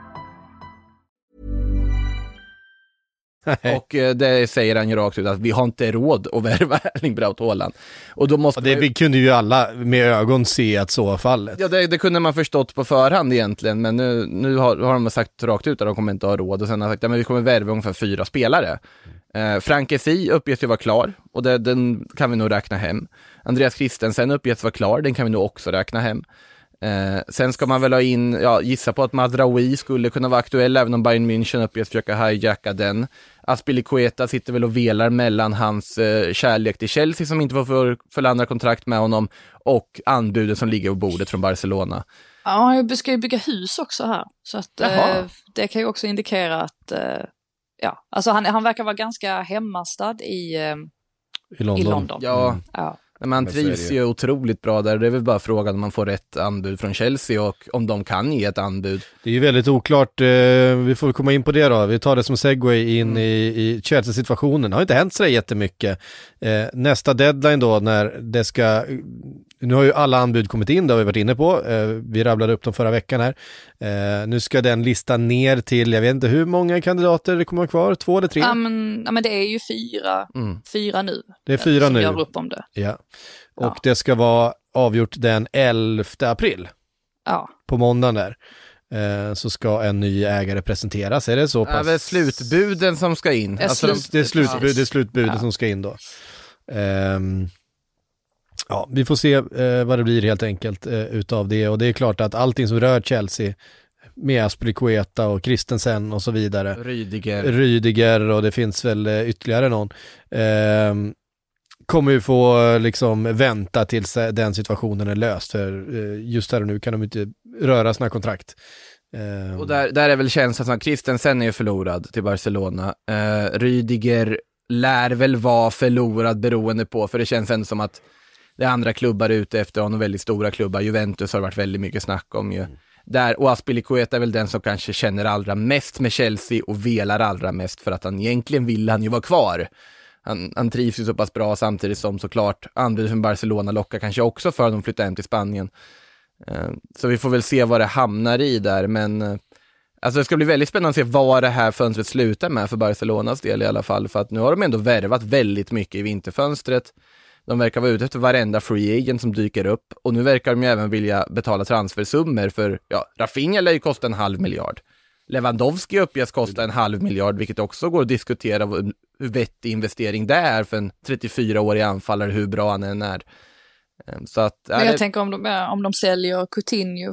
Och det säger han ju rakt ut, att vi har inte råd att värva Erling Braut Haaland. Och då måste vi kunde ju alla med ögon se att så var fallet. Ja, det kunde man förstått på förhand egentligen, men nu har de sagt rakt ut att de kommer inte ha råd, och sen har sagt att vi kommer värva ungefär 4 spelare. Frank Essi uppges ju vara klar, och den kan vi nog räkna hem. Andreas Christensen uppges vara klar, den kan vi nog också räkna hem. Sen ska man väl ha in, gissa på att Mazraoui skulle kunna vara aktuell, även om Bayern München uppges försöka hijacka den. Azpilicueta sitter väl och velar mellan hans kärlek till Chelsea, som inte får förlängra kontrakt med honom, och anbuden som ligger på bordet från Barcelona. Ja, jag ska ju bygga hus också här, så att det kan ju också indikera att alltså han verkar vara ganska hemmastad i London. Ja. Men man trivs ju otroligt bra där. Det är väl bara frågan om man får rätt anbud från Chelsea och om de kan ge ett anbud. Det är ju väldigt oklart. Vi får komma in på det då. Vi tar det som segway in i Chelsea-situationen. Det har inte hänt så jättemycket. Nästa deadline då, när det ska... Nu har ju alla anbud kommit in, det har vi varit inne på. Vi rabblade upp dem förra veckan här. Nu ska den lista ner till, jag vet inte hur många kandidater det kommer kvar, 2 eller 3? Ja, men det är ju 4 nu. Det är 4 som nu. Gör upp om det. Ja. Och det ska vara avgjort den 11 april. Ja. På måndagen där. Så ska en ny ägare presenteras. Är det så pass? Det är slutbuden som ska in. Det är slutbuden som ska in då. Ja, vi får se vad det blir helt enkelt utav det. Och det är klart att allting som rör Chelsea, med Azpilicueta och Christensen och så vidare. Rydiger, och det finns väl ytterligare någon. Kommer ju få liksom vänta tills den situationen är löst. För just här och nu kan de inte röra sina kontrakt. Och där är väl känslan som Christensen är ju förlorad till Barcelona. Rydiger lär väl vara förlorad beroende på, för det känns ändå som att det är andra klubbar ute efter honom, väldigt stora klubbar. Juventus har varit väldigt mycket snack om ju. Och Azpilicueta är väl den som kanske känner allra mest med Chelsea och velar allra mest för att han egentligen vill han ju vara kvar. Han trivs ju så pass bra, samtidigt som såklart anbud från Barcelona lockar kanske också för att de flyttar hem till Spanien. Så vi får väl se vad det hamnar i där, men alltså det ska bli väldigt spännande att se vad det här fönstret slutar med för Barcelonas del i alla fall, för att nu har de ändå värvat väldigt mycket i vinterfönstret. De verkar vara ute efter varenda free agent som dyker upp, och nu verkar de ju även vilja betala transfersummor för, Rafinha lär ju kosta 500 miljoner. Lewandowski uppges kosta 500 miljoner, vilket också går att diskutera hur vettig investering det är för en 34-årig anfallare, hur bra han än är. Så att, men jag tänker om de säljer Coutinho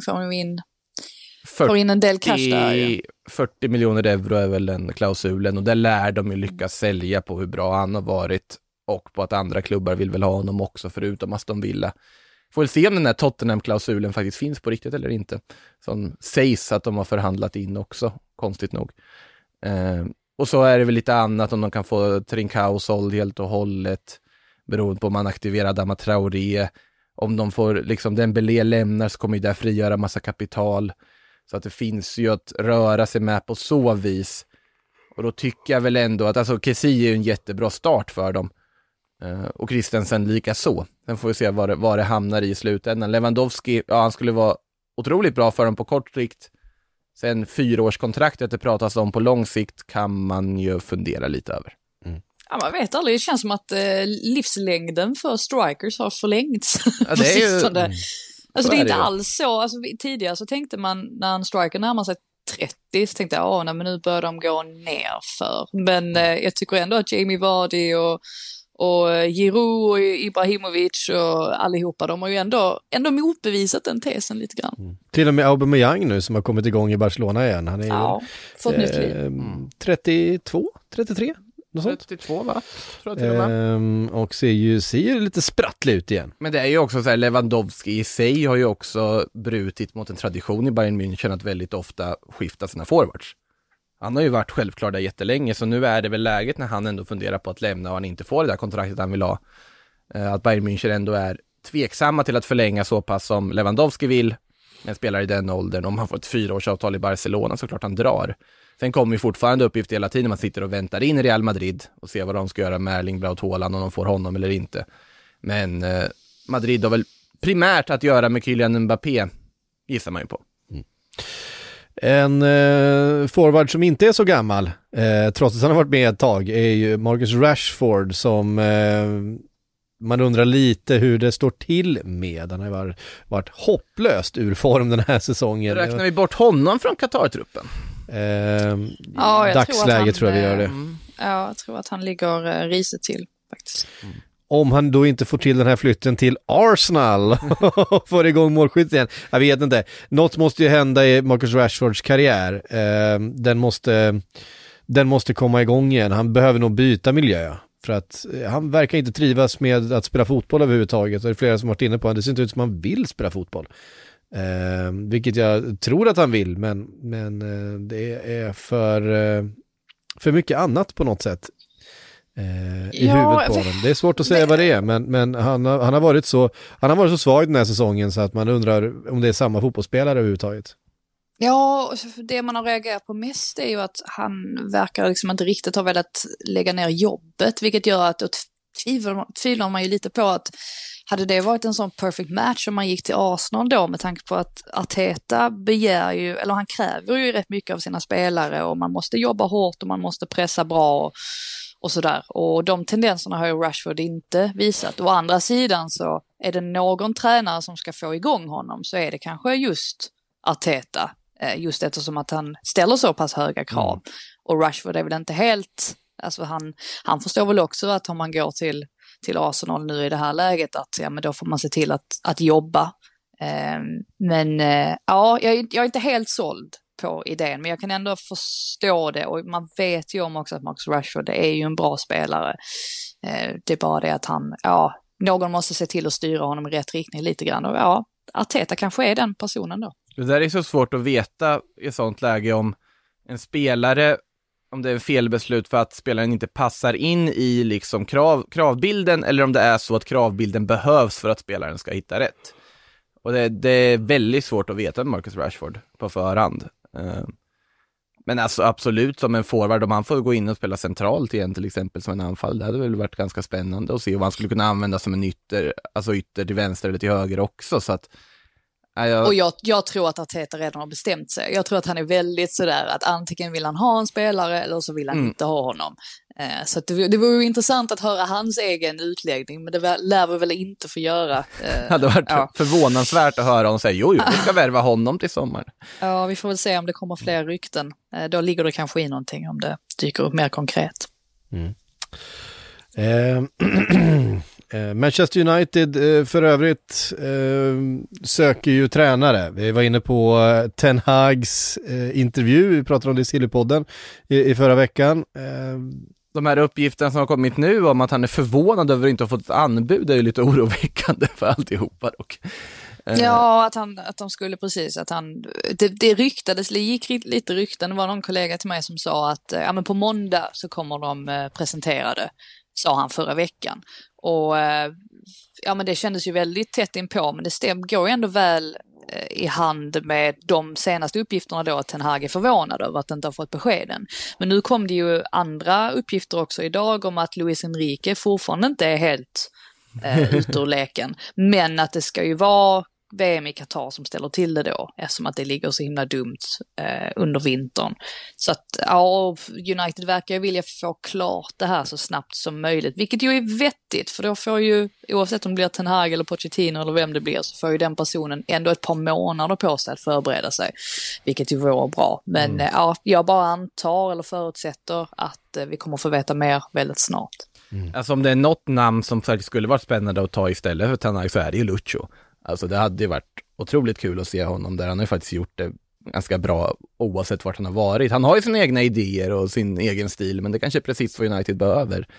får in en del cash där. 40 miljoner euro är väl den klausulen, och där lär de ju lyckas sälja på hur bra han har varit och på att andra klubbar vill väl ha honom också, förutom Aston Villa. Får väl se om den här Tottenham-klausulen faktiskt finns på riktigt eller inte. Som sägs att de har förhandlat in också, konstigt nog. Och så är det väl lite annat, om de kan få Trincao såld helt och hållet, beroende på om man aktiverar Adama Traoré. Om de får, liksom, Dembélé lämnar, så kommer ju där frigöra massa kapital. Så att det finns ju att röra sig med på så vis. Och då tycker jag väl ändå att, alltså, Kessie är ju en jättebra start för dem. Och Christensen lika så. Sen får vi se vad det hamnar i slutändan. Lewandowski, han skulle vara otroligt bra för dem på kort sikt. Sen 4-årskontraktet det pratas om på lång sikt kan man ju fundera lite över. Ja, man vet aldrig, det känns som att livslängden för strikers har förlängts. Ja, det är ju... Alltså det är inte alls så. Alltså, tidigare så tänkte man, när en striker närmar sig 30, så tänkte jag, men nu börjar de gå ner för. Men jag tycker ändå att Jamie Vardy och Giroud och Ibrahimovic och allihopa, de har ju ändå motbevisat den tesen lite grann. Till och med Aubameyang nu som har kommit igång i Barcelona igen. Han är fått nytt liv. 32, 33? 32 va? Tror jag till och med. Och ser ju lite sprattlig ut igen. Men det är ju också så här, Lewandowski i sig har ju också brutit mot en tradition i Bayern München att väldigt ofta skifta sina forwards. Han har ju varit självklar där jättelänge, så nu är det väl läget när han ändå funderar på att lämna och han inte får det där kontraktet han vill ha. Att Bayern München ändå är tveksamma till att förlänga så pass som Lewandowski vill, men spelar i den åldern. Om han får ett 4-årsavtal i Barcelona så klart han drar. Sen kommer ju fortfarande uppgifter hela tiden, man sitter och väntar in Real Madrid och ser vad de ska göra med Erling Braut Haaland, om de får honom eller inte. Men Madrid har väl primärt att göra med Kylian Mbappé, gissar man ju på. En forward som inte är så gammal, trots att han har varit med ett tag, är ju Marcus Rashford, som man undrar lite hur det står till med. Han har varit hopplöst ur form den här säsongen. Räknar vi bort honom från Qatar-truppen? Dagsläget tror jag vi gör det. Ja, jag tror att han ligger risigt till faktiskt. Om han då inte får till den här flytten till Arsenal och får igång målskytt igen. Jag vet inte. Något måste ju hända i Marcus Rashfords karriär. Den måste komma igång igen. Han behöver nog byta miljö. För att han verkar inte trivas med att spela fotboll överhuvudtaget. Det är flera som har varit inne på. Det ser inte ut som han vill spela fotboll. Vilket jag tror att han vill. Men det är för mycket annat på något sätt. I huvudet på honom. Det är svårt att säga vad det är, men han har varit så svag den här säsongen så att man undrar om det är samma fotbollsspelare överhuvudtaget. Ja, det man har reagerat på mest är ju att han verkar liksom inte riktigt ha velat lägga ner jobbet, vilket gör att då tvivlar man ju lite på att hade det varit en sån perfect match om man gick till Arsenal då, med tanke på att Arteta han kräver ju rätt mycket av sina spelare och man måste jobba hårt och man måste pressa bra och sådär. Och de tendenserna har ju Rashford inte visat. Å andra sidan så är det någon tränare som ska få igång honom, så är det kanske just Arteta. Just eftersom att han ställer så pass höga krav. Och Rashford är väl inte helt... Alltså han förstår väl också att om man går till Arsenal nu i det här läget, att men då får man se till att jobba. Jag är inte helt såld på idén, men jag kan ändå förstå det, och man vet ju om också att Marcus Rashford är ju en bra spelare. Det är bara det att någon måste se till att styra honom i rätt riktning lite grann, och Arteta kanske är den personen då. Det där är så svårt att veta i sånt läge, om en spelare, om det är felbeslut för att spelaren inte passar in i liksom kravbilden, eller om det är så att kravbilden behövs för att spelaren ska hitta rätt. Och det är väldigt svårt att veta med Marcus Rashford på förhand. Men alltså absolut som en forward, om han får gå in och spela centralt igen till exempel som en anfall, det hade väl varit ganska spännande att se om han skulle kunna använda som en ytter till vänster eller till höger också. Så att, och jag tror att Arteta redan har bestämt sig. Jag tror att han är väldigt sådär att antingen vill han ha en spelare eller så vill han inte ha honom. Så att det vore ju intressant att höra hans egen utläggning, men det lär vi väl inte få göra. Det hade varit förvånansvärt att höra honom säga jo, vi ska värva honom till sommaren. Ja, vi får väl se om det kommer fler rykten. Då ligger det kanske i någonting om det dyker upp mer konkret. Manchester United för övrigt söker ju tränare. Vi var inne på Ten Hags intervju, vi pratade om det i Sillypodden i förra veckan. De här uppgifterna som har kommit nu om att han är förvånad över att inte ha fått ett anbud är ju lite oroväckande för alltihopa dock. Ja, att de skulle precis, att det ryktades, det gick lite rykten, det var någon kollega till mig som sa att men på måndag så kommer de presentera det, sa han förra veckan. Och men det kändes ju väldigt tätt inpå, men det går ju ändå väl i hand med de senaste uppgifterna då att Ten Hag är förvånad över att inte ha fått beskeden. Men nu kom det ju andra uppgifter också idag om att Luis Enrique fortfarande inte är helt ut ur leken, men att det ska ju vara VM i Qatar som ställer till det då, eftersom att det ligger så himla dumt under vintern. Så att United verkar ju vilja få klart det här så snabbt som möjligt, vilket ju är vettigt, för då får ju, oavsett om det blir Ten Hag eller Pochettino eller vem det blir, så får ju den personen ändå ett par månader på sig att förbereda sig, vilket ju vore bra. Men jag bara antar eller förutsätter att vi kommer få veta mer väldigt snart. Alltså om det är något namn som skulle vara spännande att ta istället för Ten Hag så är det ju Lucho. Alltså det hade ju varit otroligt kul att se honom där. Han har ju faktiskt gjort det ganska bra oavsett vart han har varit. Han har ju sina egna idéer och sin egen stil, men det kanske är precis vad United behöver.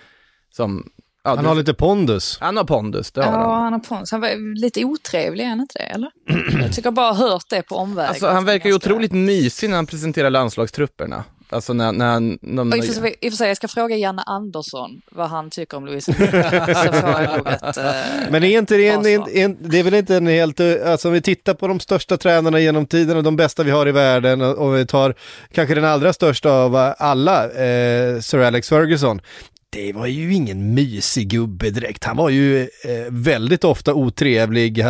Han har lite pondus. Han har pondus, det har han. Ja, han har pondus. Han var lite otrevlig, är han inte det, eller? Jag tycker jag bara hört det på omvägen. Alltså han verkar ju otroligt mysig när han presenterar landslagstrupperna. Alltså när I och för sig, jag ska fråga Janne Andersson vad han tycker om Luis Enrique. Så får jag nog men är inte det är väl inte en helt, alltså om vi tittar på de största tränarna genom tiden och de bästa vi har i världen, och vi tar kanske den allra största av alla, Sir Alex Ferguson. Det var ju ingen mysig gubbe direkt. Han var ju väldigt ofta otrevlig,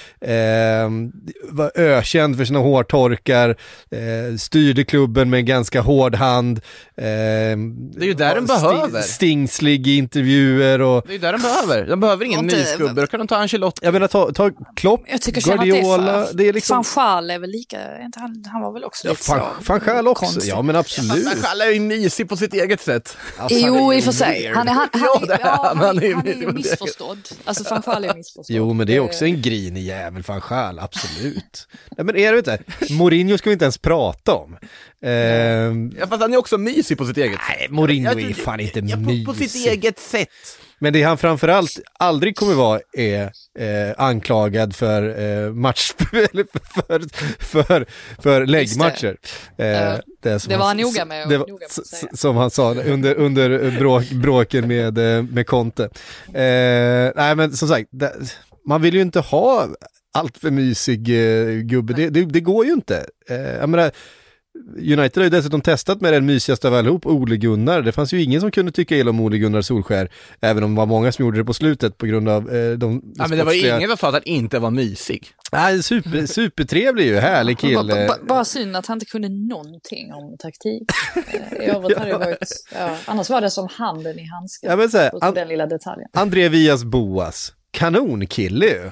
var ökänd för sina hårtorkar, styrde klubben med en ganska hård hand. Det är ju där de behöver. Stingslig i intervjuer. Och det är ju där de behöver. De behöver ingen mysgubbe. Då kan de ta Ancelotti. Jag menar, ta Klopp, Guardiola. Det är liksom... Van Gaal är väl lika, han var väl också lite så. Van Gaal också, konstigt. Ja men absolut. Van Gaal är ju mysig på sitt eget sätt. Jo, i och för sig. Han är ju missförstådd. Alltså Van Gaal är missförstådd. Jo, men det är också en grinig jävel, Van Gaal, absolut. Nej, men är det inte? Mourinho ska vi inte ens prata om. Fast han är också mysig på sitt eget sätt. Nej, Mourinho är fan inte mysig. På sitt eget sätt. Men det han framförallt aldrig kommer vara är anklagad för matchspel, för läggmatcher. Det var han noga med. Som han sa under bråken med Conte. Nej, men som sagt, man vill ju inte ha allt för mysig gubbe. Det går ju inte. Jag menar, United har ju dessutom testat med den mysigaste av allihop, Ole Gunnar. Det fanns ju ingen som kunde tycka illa om Ole Gunnar Solskär, även om det var många som gjorde det på slutet på grund av men det var ingen som sa att han inte var mysig. Nej, supertrevlig ju, härlig kille. Bara synd att han inte kunde någonting om taktik. I övrigt hade det varit, annars var det som handen i handsken. Ja, men så här, den lilla detaljen. André Villas Boas, kanonkille ju.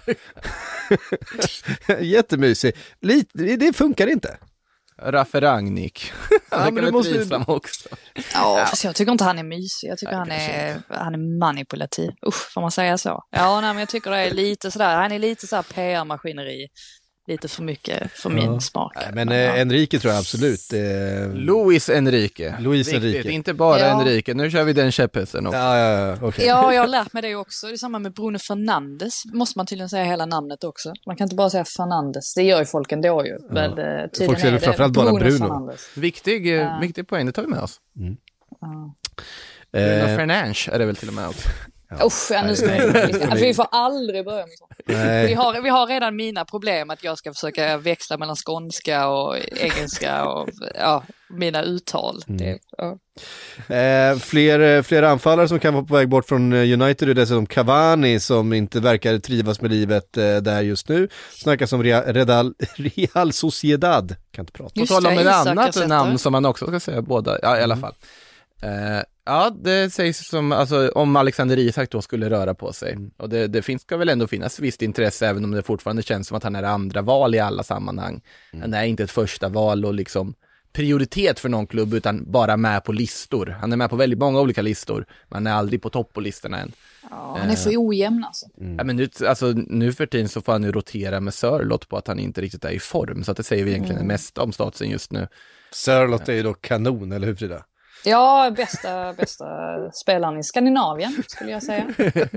Jättemysig. Det funkar inte. Raffe Rangnick. Ja, men du måste också. Ja, fast jag tycker inte han är mysig. Jag tycker han är manipulativ. Usch, får man säga så? Ja, nej, men jag tycker det är lite sådär. Han är lite sådär PR-maskineri. Lite för mycket för min smak. Men Enrique tror jag absolut. Luis Enrique. Inte bara Enrique. Nu kör vi den käpphästen också. Okay. Ja, jag har lärt mig det också. Det är samma med Bruno Fernandes. Måste man tydligen säga hela namnet också. Man kan inte bara säga Fernandes. Det gör ju folk ändå ju. Men tydligen folk säger framförallt bara Bruno. Viktig poäng, det tar vi med oss. Bruno Fernandes är det väl till och med också. Vi får aldrig börja med sånt. Vi har redan mina problem att jag ska försöka växla mellan skånska och engelska och mina uttal. Fler anfallare som kan vara på väg bort från United är dessutom Cavani som inte verkar trivas med livet där just nu. Snackas om Real Sociedad. Kan inte prata. På tal om ett annat namn som man också ska säga båda, i alla fall. Det sägs som, alltså, om Alexander Isak då skulle röra på sig. Och det ska väl ändå finnas visst intresse, även om det fortfarande känns som att han är andra val i alla sammanhang. Han är inte ett första val och liksom prioritet för någon klubb, utan bara med på listor. Han är med på väldigt många olika listor, men han är aldrig på topp på listorna än. Ja, han är för ojämn alltså. Ja, men nu för tiden så får han ju rotera med Sörlott på att han inte riktigt är i form. Så att det säger vi egentligen det mesta om statusen just nu. Sörlott är ju då kanon, eller hur Frida? Ja, bästa spelaren i Skandinavien skulle jag säga.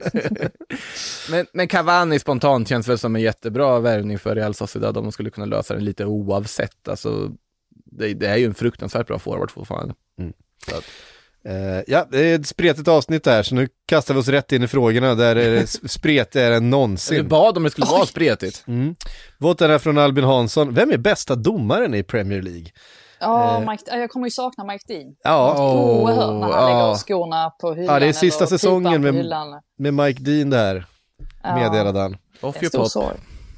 men Cavani spontant känns väl som en jättebra värvning för Real Sociedad om de skulle kunna lösa den lite oavsett. Alltså, det är ju en fruktansvärt bra forward fortfarande. Så att. Det är ett spretigt avsnitt här, så nu kastar vi oss rätt in i frågorna där är det spretigare än någonsin. Du bad om det skulle vara spretigt. Voten är från Albin Hansson. Vem är bästa domaren i Premier League? Jag kommer ju sakna Mike Dean. Oerhört när han lägger skorna på hyllan. Ja, det är sista säsongen med Mike Dean där, meddelade han. Off your pop.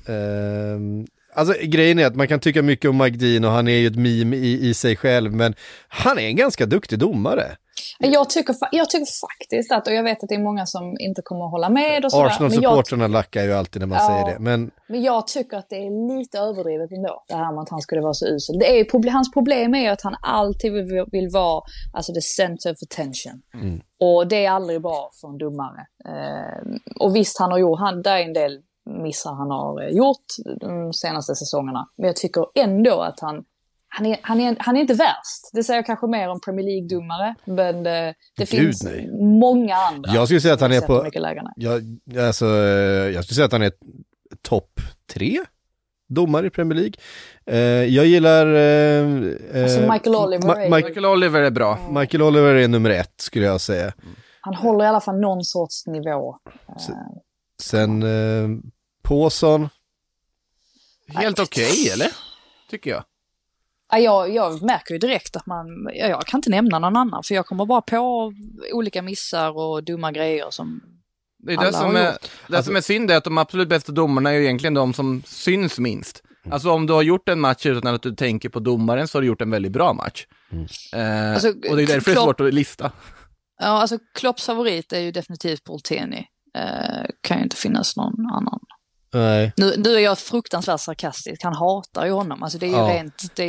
Alltså grejen är att man kan tycka mycket om Mike Dean och han är ju ett meme i sig själv, men han är en ganska duktig domare. Jag tycker faktiskt att, och jag vet att det är många som inte kommer att hålla med och sådär, Arsenal-supporterna lackar ju alltid när man säger det. Men jag tycker att det är lite överdrivet ändå, det här med att han skulle vara så usel. Hans problem är ju att han alltid vill vara alltså the center of attention. Och det är aldrig bra för en domare. Och visst, där är en del missar han har gjort de senaste säsongerna. Men jag tycker ändå att han är inte värst. Det säger jag kanske mer om Premier League-domare, men det finns många andra. Jag skulle säga att han är på jag skulle säga att han är topp 3 domare i Premier League. Jag gillar Michael Oliver. Michael Oliver är bra. Michael Oliver är nummer 1 skulle jag säga. Han håller i alla fall någon sorts nivå. Sen Påsson. Helt okej, eller? Tycker jag. Jag märker ju direkt att jag kan inte nämna någon annan, för jag kommer bara på olika missar och dumma grejer som det är det som är synd är att de absolut bästa domarna är ju egentligen de som syns minst. Alltså om du har gjort en match utan att du tänker på domaren, så har du gjort en väldigt bra match. Och det är därför det är svårt att lista. Ja, alltså Klopps favorit är ju definitivt Paul Tierney. Kan ju inte finnas någon annan. Nej. Nu är jag fruktansvärt sarkastisk. Han hatar ju honom. Alltså det är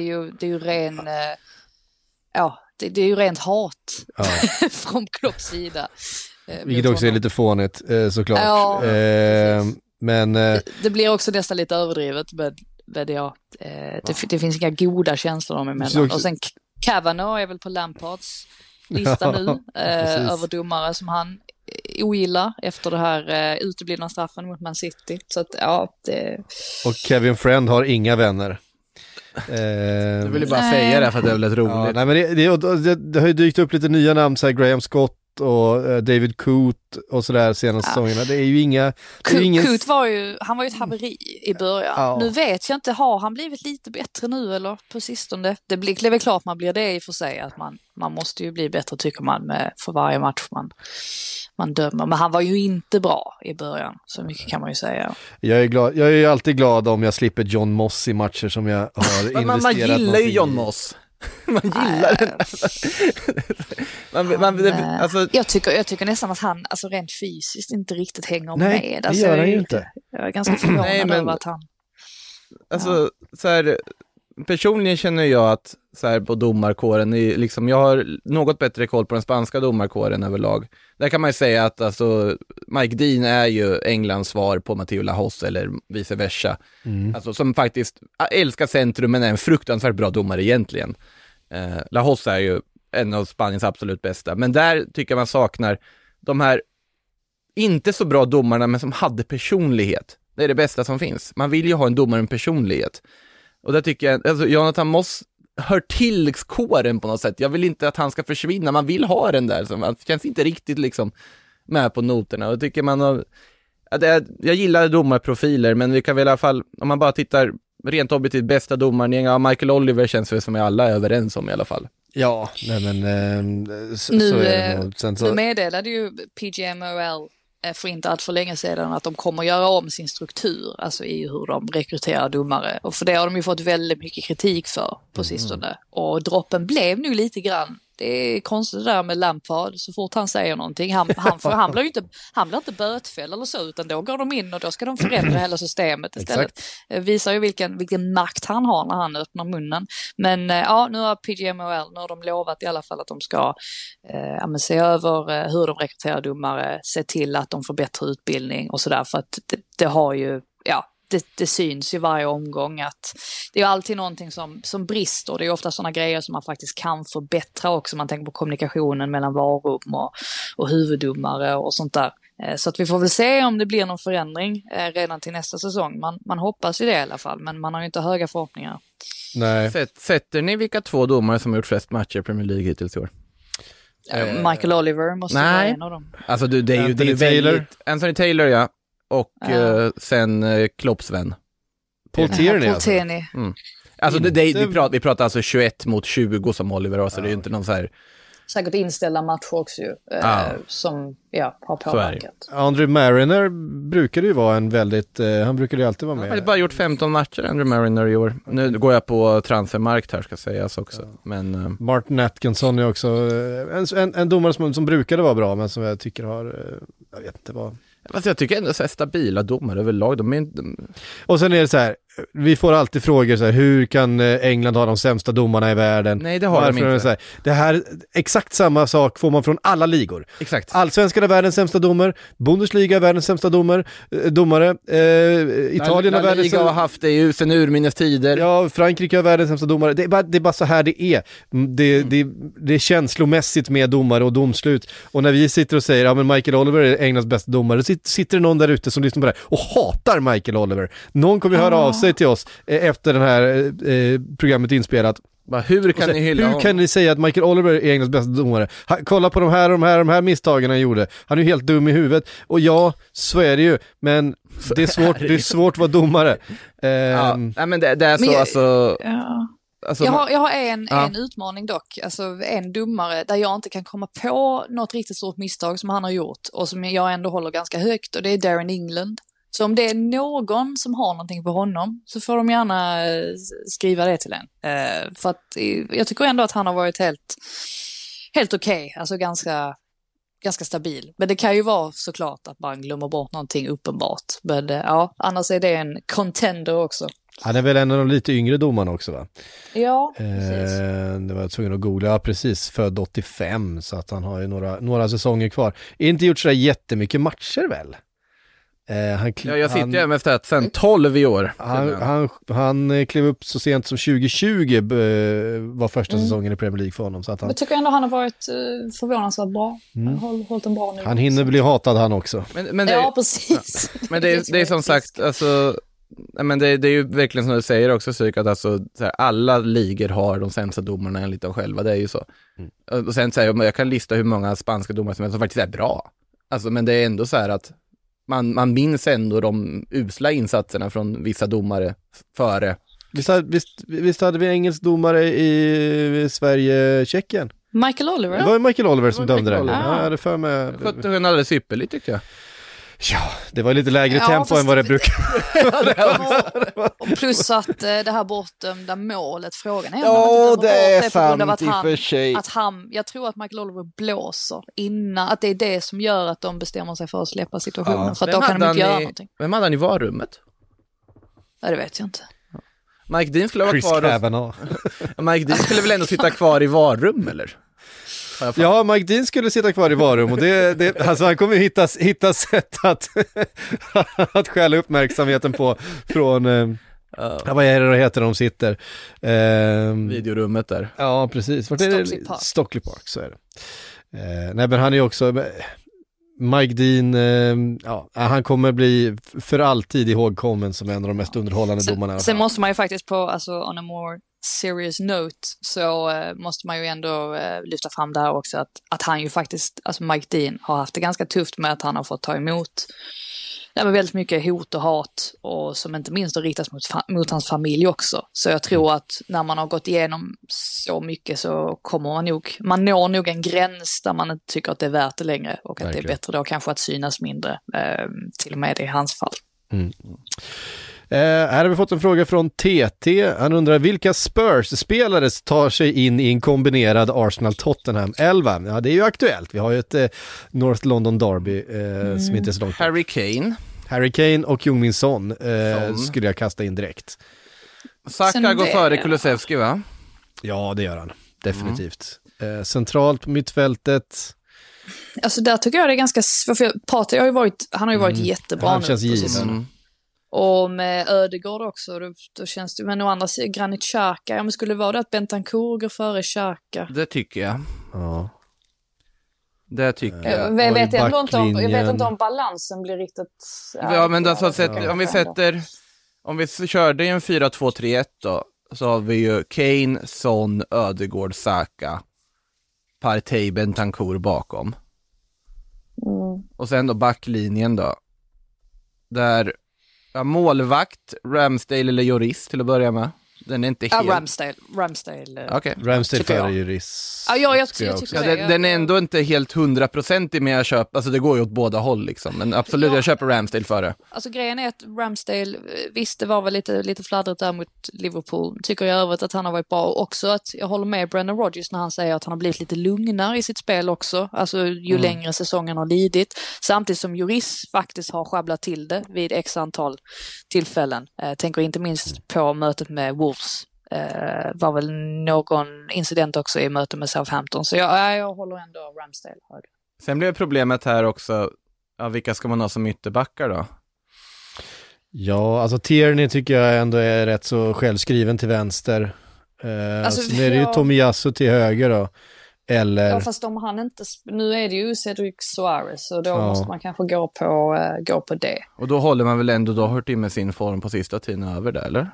ju rent hat från Klopps sida. Vilket också är lite fånigt såklart. Ja, men det blir också nästan lite överdrivet, men det finns inga goda känslor dem emellan. Och sen Kavanaugh är väl på Lampards lista nu över domare som han ogillar efter det här uteblivna straffen mot Man City. Så att, Och Kevin Friend har inga vänner. Du vill ju bara säga det för att det är väldigt roligt. Ja, nej, men det har ju dykt upp lite nya namn, så här Graham Scott och David Coote och sådär senaste säsongerna. Det är ju inga... Coote var ju ett haveri i början. Ja. Nu vet jag inte, har han blivit lite bättre nu eller på sistone? Det är väl klart man blir det i för sig, att man måste ju bli bättre, tycker man, för varje match man dömer. Men han var ju inte bra i början, så mycket kan man ju säga. Jag är ju alltid glad om jag slipper John Moss i matcher som jag har investerat. Man gillar ju John Moss. Man gillar den. Alltså... jag tycker nästan att han rent fysiskt inte riktigt hänger med. Det gör han ju inte. Jag är ganska förvånad över att han... Alltså, så här, personligen känner jag att så här, på domarkåren, liksom, jag har något bättre koll på den spanska domarkåren överlag. Där kan man ju säga att alltså, Mike Dean är ju Englands svar på Matteo Lahoz eller vice versa. Alltså, som faktiskt älskar centrum men är en fruktansvärt bra domare egentligen. Lahoz är ju en av Spaniens absolut bästa. Men där tycker man saknar de här inte så bra domarna, men som hade personlighet. Det är det bästa som finns. Man vill ju ha en domare med personlighet. Och där tycker jag, alltså Jonathan Moss hör till kåren på något sätt. Jag vill inte att han ska försvinna. Man vill ha den där. Så man känns inte riktigt liksom... med på noterna. Och tycker man har, jag gillar domarprofiler, men vi kan väl i alla fall, om man bara tittar rent objektivt, bästa domaren, Michael Oliver känns väl som alla är överens om i alla fall. Ja, nej men så Nu, är det nog. Sen så, nu meddelade ju PGMOL för inte allt för länge sedan att de kommer göra om sin struktur, alltså i hur de rekryterar domare. Och för det har de ju fått väldigt mycket kritik för på sistone. Och droppen blev nu lite grann. Det är konstigt det där med Lampard, så fort han säger någonting, han blir inte bötfälld eller så, utan då går de in och då ska de förändra hela systemet istället. Visar ju vilken makt han har när han öppnar munnen. Men ja, nu har PGMOL, nu har de lovat i alla fall att de ska se över hur de rekryterar domare, se till att de får bättre utbildning och sådär, för att det har ju, det syns ju varje omgång att det är alltid någonting som brister. Det är ofta sådana grejer som man faktiskt kan förbättra också. Man tänker på kommunikationen mellan varum och huvuddomare och sånt där. Så att vi får väl se om det blir någon förändring redan till nästa säsong. Man hoppas ju det i alla fall, men man har ju inte höga förhoppningar. nej. Sätter ni vilka 2 domare som har gjort flest matcher i Premier League hittills i år? Michael Oliver måste vara en av dem. Alltså det är ju Anthony Taylor. Anthony Taylor, ja. Och sen Klopps vän. Paul Tierney alltså. Alltså vi pratar alltså 21 mot 20 som Oliver har, så det är ju inte någon så här... Säkert inställda matcher också ju, som har påverkat. Andrew Mariner brukade ju vara en väldigt, han brukade ju alltid vara med. Han har bara gjort 15 matcher, Andrew Mariner, i år. Nu går jag på transfermarkt här, ska sägas också. Men, Martin Atkinson är också en domare som brukade vara bra, men som jag tycker har, jag vet inte vad. Alltså jag tycker ändå så här stabila domare överlag. Och sen är det så här, vi får alltid frågor så här, hur kan England ha de sämsta domarna i världen? Nej, det har de inte. Så här, det här, exakt samma sak får man från alla ligor. Exakt. Allsvenskan är världens sämsta domare, Bundesliga är världens sämsta domare, Italien är världens sämsta. har haft det ju sen urminnes tider. Ja, Frankrike är världens sämsta domare. Det är bara så här det är. Det är känslomässigt med domare och domslut. Och när vi sitter och säger, men Michael Oliver är Englands bästa domare, så sitter det någon där ute som lyssnar på det här och hatar Michael Oliver. Någon kommer höra av sig till oss efter den här programmet inspelat. Hur kan ni hylla Hur kan ni säga att Michael Oliver är Englands bästa domare? Kolla på de här misstagen han gjorde. Han är ju helt dum i huvudet. Och ja, så är det ju. Men det är svårt att vara domare. Men det är så alltså... Ja. Alltså, jag har en utmaning dock, alltså en domare där jag inte kan komma på något riktigt stort misstag som han har gjort och som jag ändå håller ganska högt, och det är Darren England. Så om det är någon som har någonting på honom så får de gärna skriva det till en. För att jag tycker ändå att han har varit helt okej, alltså ganska stabil. Men det kan ju vara såklart att man glömmer bort någonting uppenbart. Men annars är det en contender också. Han är väl en av de lite yngre domarna också, va? Ja, precis. Det var jag tvungen att googla. Ja, precis. Född 85, så att han har ju några säsonger kvar. Inte gjort så där jättemycket matcher väl? Jag sitter ju med efter att sen 12 i år. Han klev upp så sent som 2020 var första säsongen i Premier League för honom. Så att jag tycker ändå han har varit förvånansvärt bra. Hållit en bra nivå. Han hinner bli hatad han också. Men det, precis. Men det är som sagt, alltså... Men det är ju verkligen som du säger också, Psyk, att alltså, så här, alla ligor har de sämsta domarna enligt dem själva, det är ju så. Och sen säger jag kan lista hur många spanska domare som faktiskt är bra. Alltså, men det är ändå så här att man minns ändå de usla insatserna från vissa domare före. Visst hade vi engelsk domare i Sverige-Tjeckien? Michael Oliver? Det var Michael Oliver som dömde det. Ja, jag hade för mig... Skötte hon alldeles ypperligt, tyckte jag. Ja, det var lite lägre tempo än vad det brukar. Och plus att det här bortdömda målet, frågan är det är sant i och för sig. Jag tror att Michael Oliver blåser innan, att det är det som gör att de bestämmer sig för att släppa situationen, för att då kan de inte göra någonting. Vem hade han i varummet? Nej, det vet jag inte. Mike Dean skulle vara kvar. Mike Dean skulle väl ändå sitta kvar i varrum, eller? Ja, Mike Dean skulle sitta kvar i varum, och alltså han kommer hitta sätt att stjäla uppmärksamheten på från vad är det då heter de sitter? Videorummet där. Ja, precis. Vart är det? Stockley Park, så är det. Nej, men han är ju också Mike Dean, han kommer bli för alltid ihågkommen som en av de mest underhållande domarna. Sen måste man ju faktiskt på, alltså on a more serious note så måste man ju ändå lyfta fram det här också att han ju faktiskt, alltså Mike Dean har haft det ganska tufft med att han har fått ta emot väldigt mycket hot och hat och som inte minst har riktats mot hans familj också. Så jag tror att när man har gått igenom så mycket så kommer man når nog en gräns där man inte tycker att det är värt det längre och att Verkligen. det är bättre då kanske att synas mindre, till och med i hans fall. Här har vi fått en fråga från TT. Han undrar vilka Spurs-spelare tar sig in i en kombinerad Arsenal-Tottenham 11. Ja, det är ju aktuellt. Vi har ju ett North London Derby som inte är så långt. Harry Kane och Jung-Min Son skulle jag kasta in direkt. Saka går före Kulusevski, va? Ja, det gör han. Definitivt. Centralt på mittfältet. Alltså där tycker jag det är ganska svårt. Partey har ju varit jättebra Han nu. känns given. Och med Ödegård också, då känns det, men å andra sidan Granit Xhaka, ja men skulle det vara det att Bentancur går före Xhaka? Det tycker jag. Ja. Det tycker jag. Jag vet inte om balansen blir riktigt... Ja, men alltså, om vi körde i en 4-2-3-1 då, så har vi ju Kane, Son, Ödegård, Saka, Partey, Bentancur bakom. Och sen då backlinjen då. Där målvakt, Ramsdale eller Lloris till att börja med. Den är inte helt... Ramsdale. Okej. Ramsdale före Juris. Ja, jag tycker det. Den är ändå inte helt 100% med att köpa. Alltså det går ju åt båda håll liksom. Men absolut, jag köper Ramsdale före. Alltså grejen är att Ramsdale, visst det var väl lite fladdrigt där mot Liverpool. Tycker jag övrigt att han har varit bra. Och också att jag håller med Brendan Rodgers när han säger att han har blivit lite lugnare i sitt spel också. Alltså ju längre säsongen har lidit. Samtidigt som Juris faktiskt har sjabblat till det vid x antal tillfällen. Tänker inte minst på mötet med Wolves. Var väl någon incident också i mötet med Southampton. Så jag håller ändå Ramsdale högre. Sen blir problemet här också, vilka ska man ha som ytterbackar då? Ja, alltså Tierney tycker jag ändå är rätt så självskriven till vänster. Så är det ju Tomiyasu till höger då. Eller... Ja, fast om han inte... Nu är det ju Cedric Suarez och då måste man kanske gå på det. Och då håller man väl ändå då hört in med sin form på sista tiden över det, eller?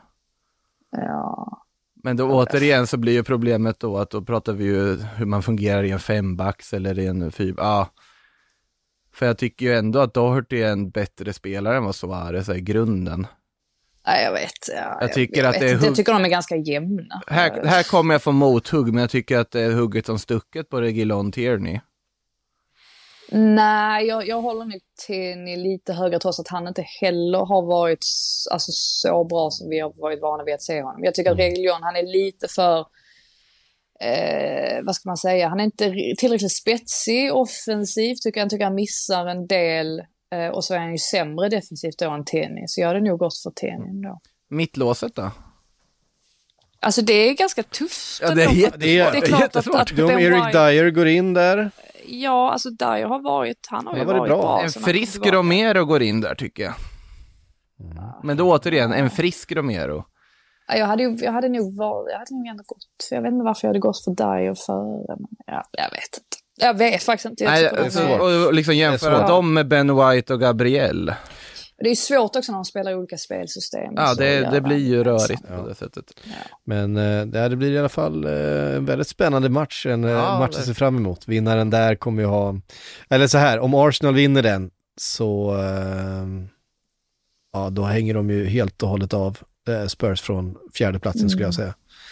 Ja. Men då återigen så blir ju problemet då att då pratar vi ju hur man fungerar i en 5-backs eller i en 4. Ja. För jag tycker ju ändå att Doherty är en bättre spelare än vad Suarez är i grunden. Nej, jag vet. Jag tycker de är ganska jämna. Här kommer jag få mothugg, men jag tycker att det är hugget som stucket på Reguilon Tierney. Nej, jag håller nog Tierney lite högre trots att han inte heller har varit alltså, så bra som vi har varit vana vid att se honom. Jag tycker att Reguilon, han är lite för vad ska man säga, han är inte tillräckligt spetsig offensivt, tycker han missar en del och så är han ju sämre defensivt då än Tierney, så jag hade nog gått för Tierney då. Mittlåset då? Alltså det är ganska tufft. Ja, det är klart att Om Eric Dyer går in där. Ja, alltså Dyer har varit bra. En frisk Romero går in där tycker jag. Men då återigen, en frisk Romero. Jag hade nog ändå gått. Jag vet inte varför jag hade gått för Dyer före. Jag vet faktiskt inte. Och liksom jämföra dem med Ben White och Gabriel. Det är svårt också när de spelar i olika spelsystem. Ja, det blir ju rörigt på det sättet. Ja. Men det blir i alla fall en väldigt spännande match. Match att se fram emot. Vinnaren där kommer ju ha... Eller så här, om Arsenal vinner den så... då hänger de ju helt och hållet av Spurs från fjärde platsen skulle jag säga.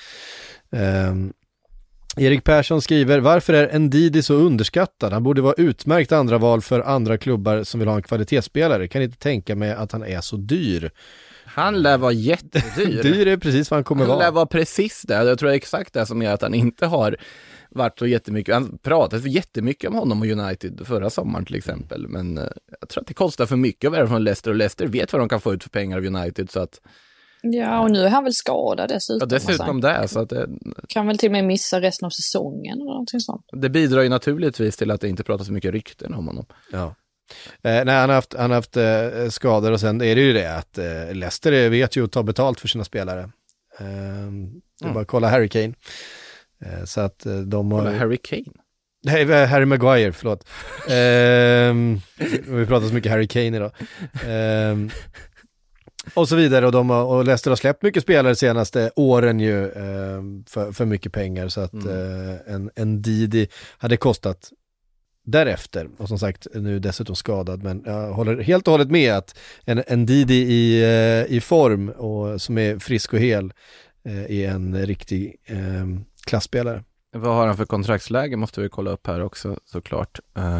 Erik Persson skriver, varför är Ndidi så underskattad? Han borde vara utmärkt andra val för andra klubbar som vill ha en kvalitetsspelare. Kan inte tänka mig att han är så dyr. Han lär vara jättedyr. Dyr är precis vad han kommer vara. Han lär vara precis det. Jag tror det är exakt det som gör att han inte har varit så jättemycket. Han pratade så jättemycket om honom och United förra sommaren till exempel. Men jag tror att det kostar för mycket att vara från Leicester. Och Leicester vet vad de kan få ut för pengar av United. Så att... Ja, och nu är han väl skadad dessutom. Ja, dessutom det. Så att det... Kan väl till och med missa resten av säsongen eller någonting sånt. Det bidrar ju naturligtvis till att det inte pratas så mycket rykten om honom. Ja. Nej, han har haft skador och sen är det ju det att Leicester vet ju att ta betalt för sina spelare. Det är bara att kolla Harry Kane. Så att de har... Harry Kane? Nej, Harry Maguire, förlåt. Vi pratar så mycket Harry Kane idag. Och så vidare, och Leicester har släppt mycket spelare de senaste åren ju för mycket pengar, så att en Didi hade kostat därefter, och som sagt nu dessutom skadad, men jag håller helt och hållet med att en Didi i form och som är frisk och hel är en riktig klassspelare. Vad har han för kontraktsläge måste vi kolla upp här också såklart.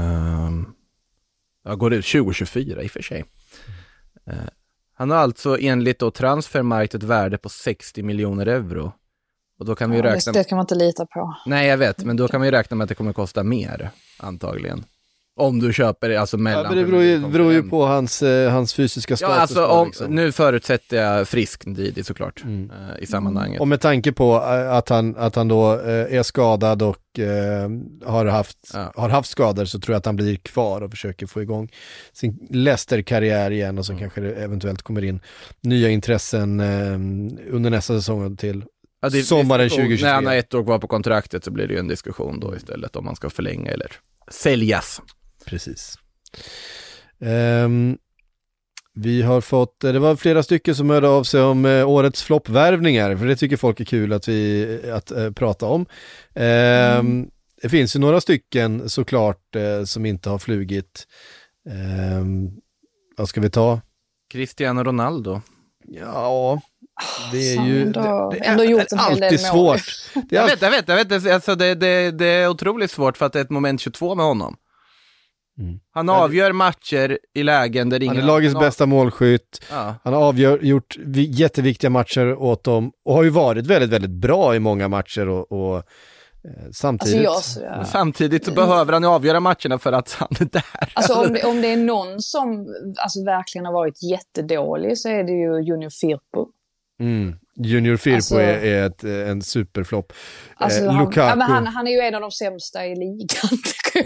Jag går ut 2024 i och för sig. Han har alltså enligt då Transfermarkt ett värde på 60 miljoner euro. Och då kan vi räkna... Det kan man inte lita på. Nej, jag vet, men då kan vi räkna med att det kommer kosta mer, antagligen. Om du köper det, alltså mellan... Ja, men det beror ju på hans fysiska status. Ja, alltså liksom. Nu förutsätter jag frisk Didi såklart i sammanhanget. Och med tanke på att han då är skadad och har haft skador, så tror jag att han blir kvar och försöker få igång sin Leicester-karriär igen, och så kanske det eventuellt kommer in nya intressen under nästa säsong till sommaren 2023. När han har 1 år kvar på kontraktet så blir det ju en diskussion då istället om man ska förlänga eller säljas. Precis. Vi har fått, det var flera stycken som hörde av sig om årets floppvärvningar, för det tycker folk är kul att prata om. Det finns ju några stycken såklart som inte har flugit. Vad ska vi ta? Cristiano Ronaldo. Ja, det är ju ändå gjort en hel del alltid svårt. Jag vet. Alltså det är otroligt svåort för att det är ett moment 22 med honom. Han avgör matcher i lägen där ingen... Han är lagets bästa målskytt. Ja. Han har gjort jätteviktiga matcher åt dem och har ju varit väldigt, väldigt bra i många matcher och samtidigt... Alltså samtidigt så behöver han avgöra matcherna för att han är där. Alltså om det är någon som verkligen har varit jättedålig, så är det ju Junior Firpo. Junior Firpo är en superflopp. Lukaku. Han är ju en av de sämsta i ligan.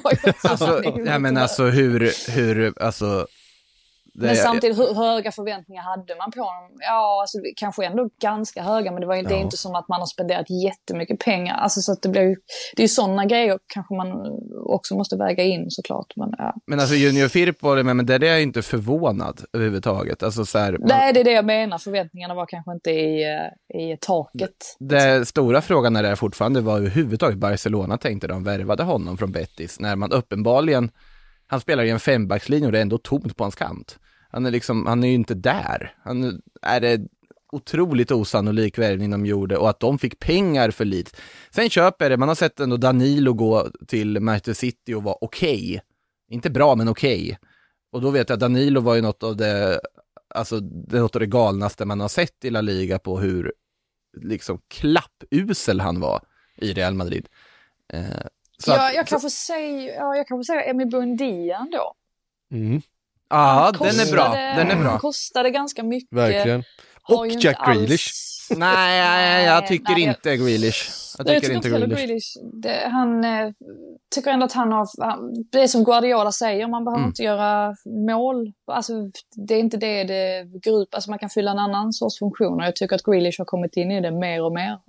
Men samtidigt, hur höga förväntningar hade man på honom? Ja, alltså, kanske ändå ganska höga, men det är inte som att man har spenderat jättemycket pengar. Alltså, så att det är ju sådana grejer kanske man också måste väga in såklart. Men alltså Junior Firpo, men det är jag inte förvånad överhuvudtaget. Alltså, Nej, det är det jag menar. Förväntningarna var kanske inte i taket. Det stora frågan är fortfarande var överhuvudtaget Barcelona tänkte de värvade honom från Betis, när man uppenbarligen... Han spelar i en 5-backslinje och det är ändå tomt på hans kant. Han är ju inte där. Han är det otroligt osannolik värvning de gjorde, och att de fick pengar för lite. Sen köper det, man har sett ändå Danilo gå till Manchester City och vara okej. Inte bra, men okej. Och då vet jag att Danilo var ju något av det galnaste man har sett i La Liga, på hur liksom klappusel han var i Real Madrid. Jag kan få säga Emi Buendia då. Ja, den är bra. Kostade ganska mycket. Verkligen. Och Jack Grealish. Nej, jag tycker inte Grealish. Jag tycker inte Grealish. Han tycker ändå att han har... Det är som Guardiola säger, man behöver inte göra mål. Alltså, det är inte det går ut. Alltså, man kan fylla en annan sorts funktion. Och jag tycker att Grealish har kommit in i det mer och mer.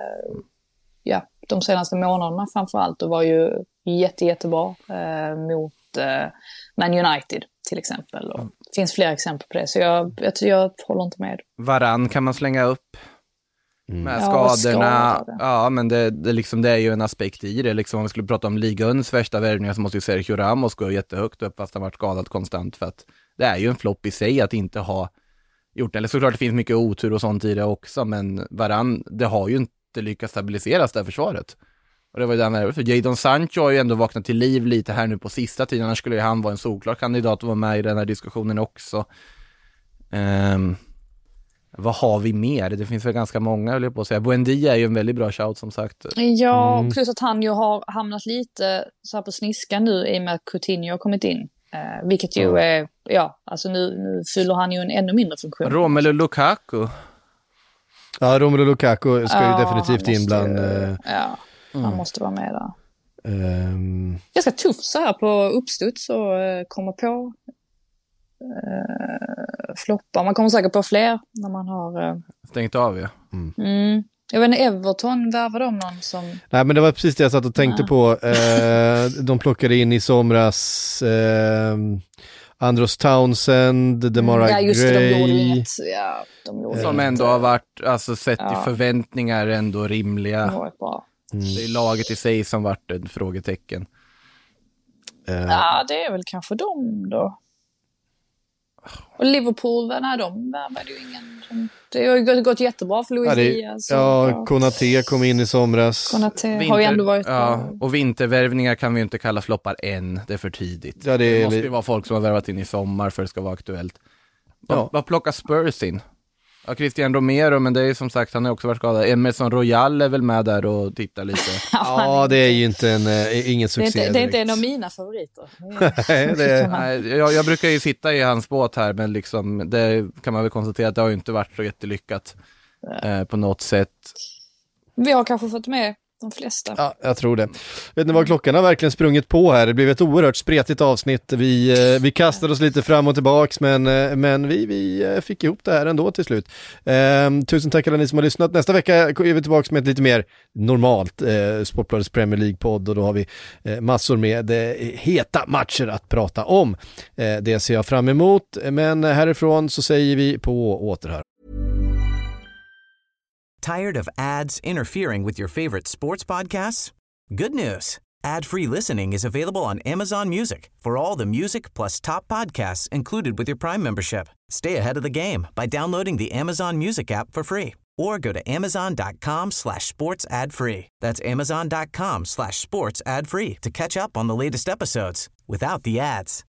De senaste månaderna framförallt, och var ju jättebra mot Man United till exempel. Och det finns flera exempel på det, så jag håller inte med. Varann kan man slänga upp med skadorna. Ja, men det är ju en aspekt i det. Liksom, om vi skulle prata om ligans värsta värvningar, så måste ju Sergio Ramos gå jättehögt upp, fast han varit skadad konstant, för att det är ju en flopp i sig att inte ha gjort det. Eller såklart det finns mycket otur och sånt i det också, men Varann, det har ju inte lyckas stabiliseras där försvaret. Och det var ju där för Jadon Sancho har ju ändå vaknat till liv lite här nu på sista tiden, annars skulle ju han vara en solklar kandidat att vara med i den här diskussionen också. Vad har vi mer? Det finns väl ganska många, vill jag på att säga. Buendia är ju en väldigt bra shout, som sagt. Ja, plus att han ju har hamnat lite så här på sniskan nu i och med att Coutinho har kommit in. Vilket ju är, alltså nu fyller han ju en ännu mindre funktion. Romelu Lukaku. Ja, Romelu Lukaku ska ju definitivt in bland... han måste vara med där. Ganska tufft så här på uppstuds och komma på floppar. Man kommer säkert på fler när man har... stängt av, ja. Jag vet inte, Everton, värvade de någon som... Nej, men det var precis det jag satt och tänkte på. De plockade in i somras Andros Townsend, Demara Ja, just det, de gjorde Gray. inget. Ja, de gjorde Som inget. ändå har varit, alltså sett Ja. i förväntningar ändå rimliga. Det var bra. Det är laget i sig som varit ett frågetecken. Ja, det är väl kanske de då. Och Liverpool, nej, de värvade ju ingen. Det har ju gått jättebra för Luis Diaz. Konaté kom in i somras. Konaté har ju ändå varit bra. Och vintervärvningar kan vi ju inte kalla floppar än, det är för tidigt. Ja, det måste ju vara folk som har värvat in i sommar för att det ska vara aktuellt. Vad plockar Spurs in? Ja, Christian Romero, men det är ju som sagt, han har också varit skadad. Emerson Royal är väl med där och tittar lite. Ja, det är ju inte ingen succé. Det är inte en av mina favoriter. Jag brukar ju sitta i hans båt här, men liksom, det kan man väl konstatera att det har ju inte varit så jättelyckat på något sätt. Vi har kanske fått med de flesta. Ja, jag tror det. Vet ni vad, klockan har verkligen sprungit på här. Det blev ett oerhört spretigt avsnitt. Vi kastade oss lite fram och tillbaks, men vi fick ihop det här ändå till slut. Tusen tack alla ni som har lyssnat. Nästa vecka är vi tillbaka med ett lite mer normalt Sportbladets Premier League-podd, och då har vi massor med heta matcher att prata om. Det ser jag fram emot, men härifrån så säger vi på återhör. Tired of ads interfering with your favorite sports podcasts? Good news. Ad-free listening is available on Amazon Music for all the music plus top podcasts included with your Prime membership. Stay ahead of the game by downloading the Amazon Music app for free or go to amazon.com/sports ad free. That's amazon.com/sports ad free to catch up on the latest episodes without the ads.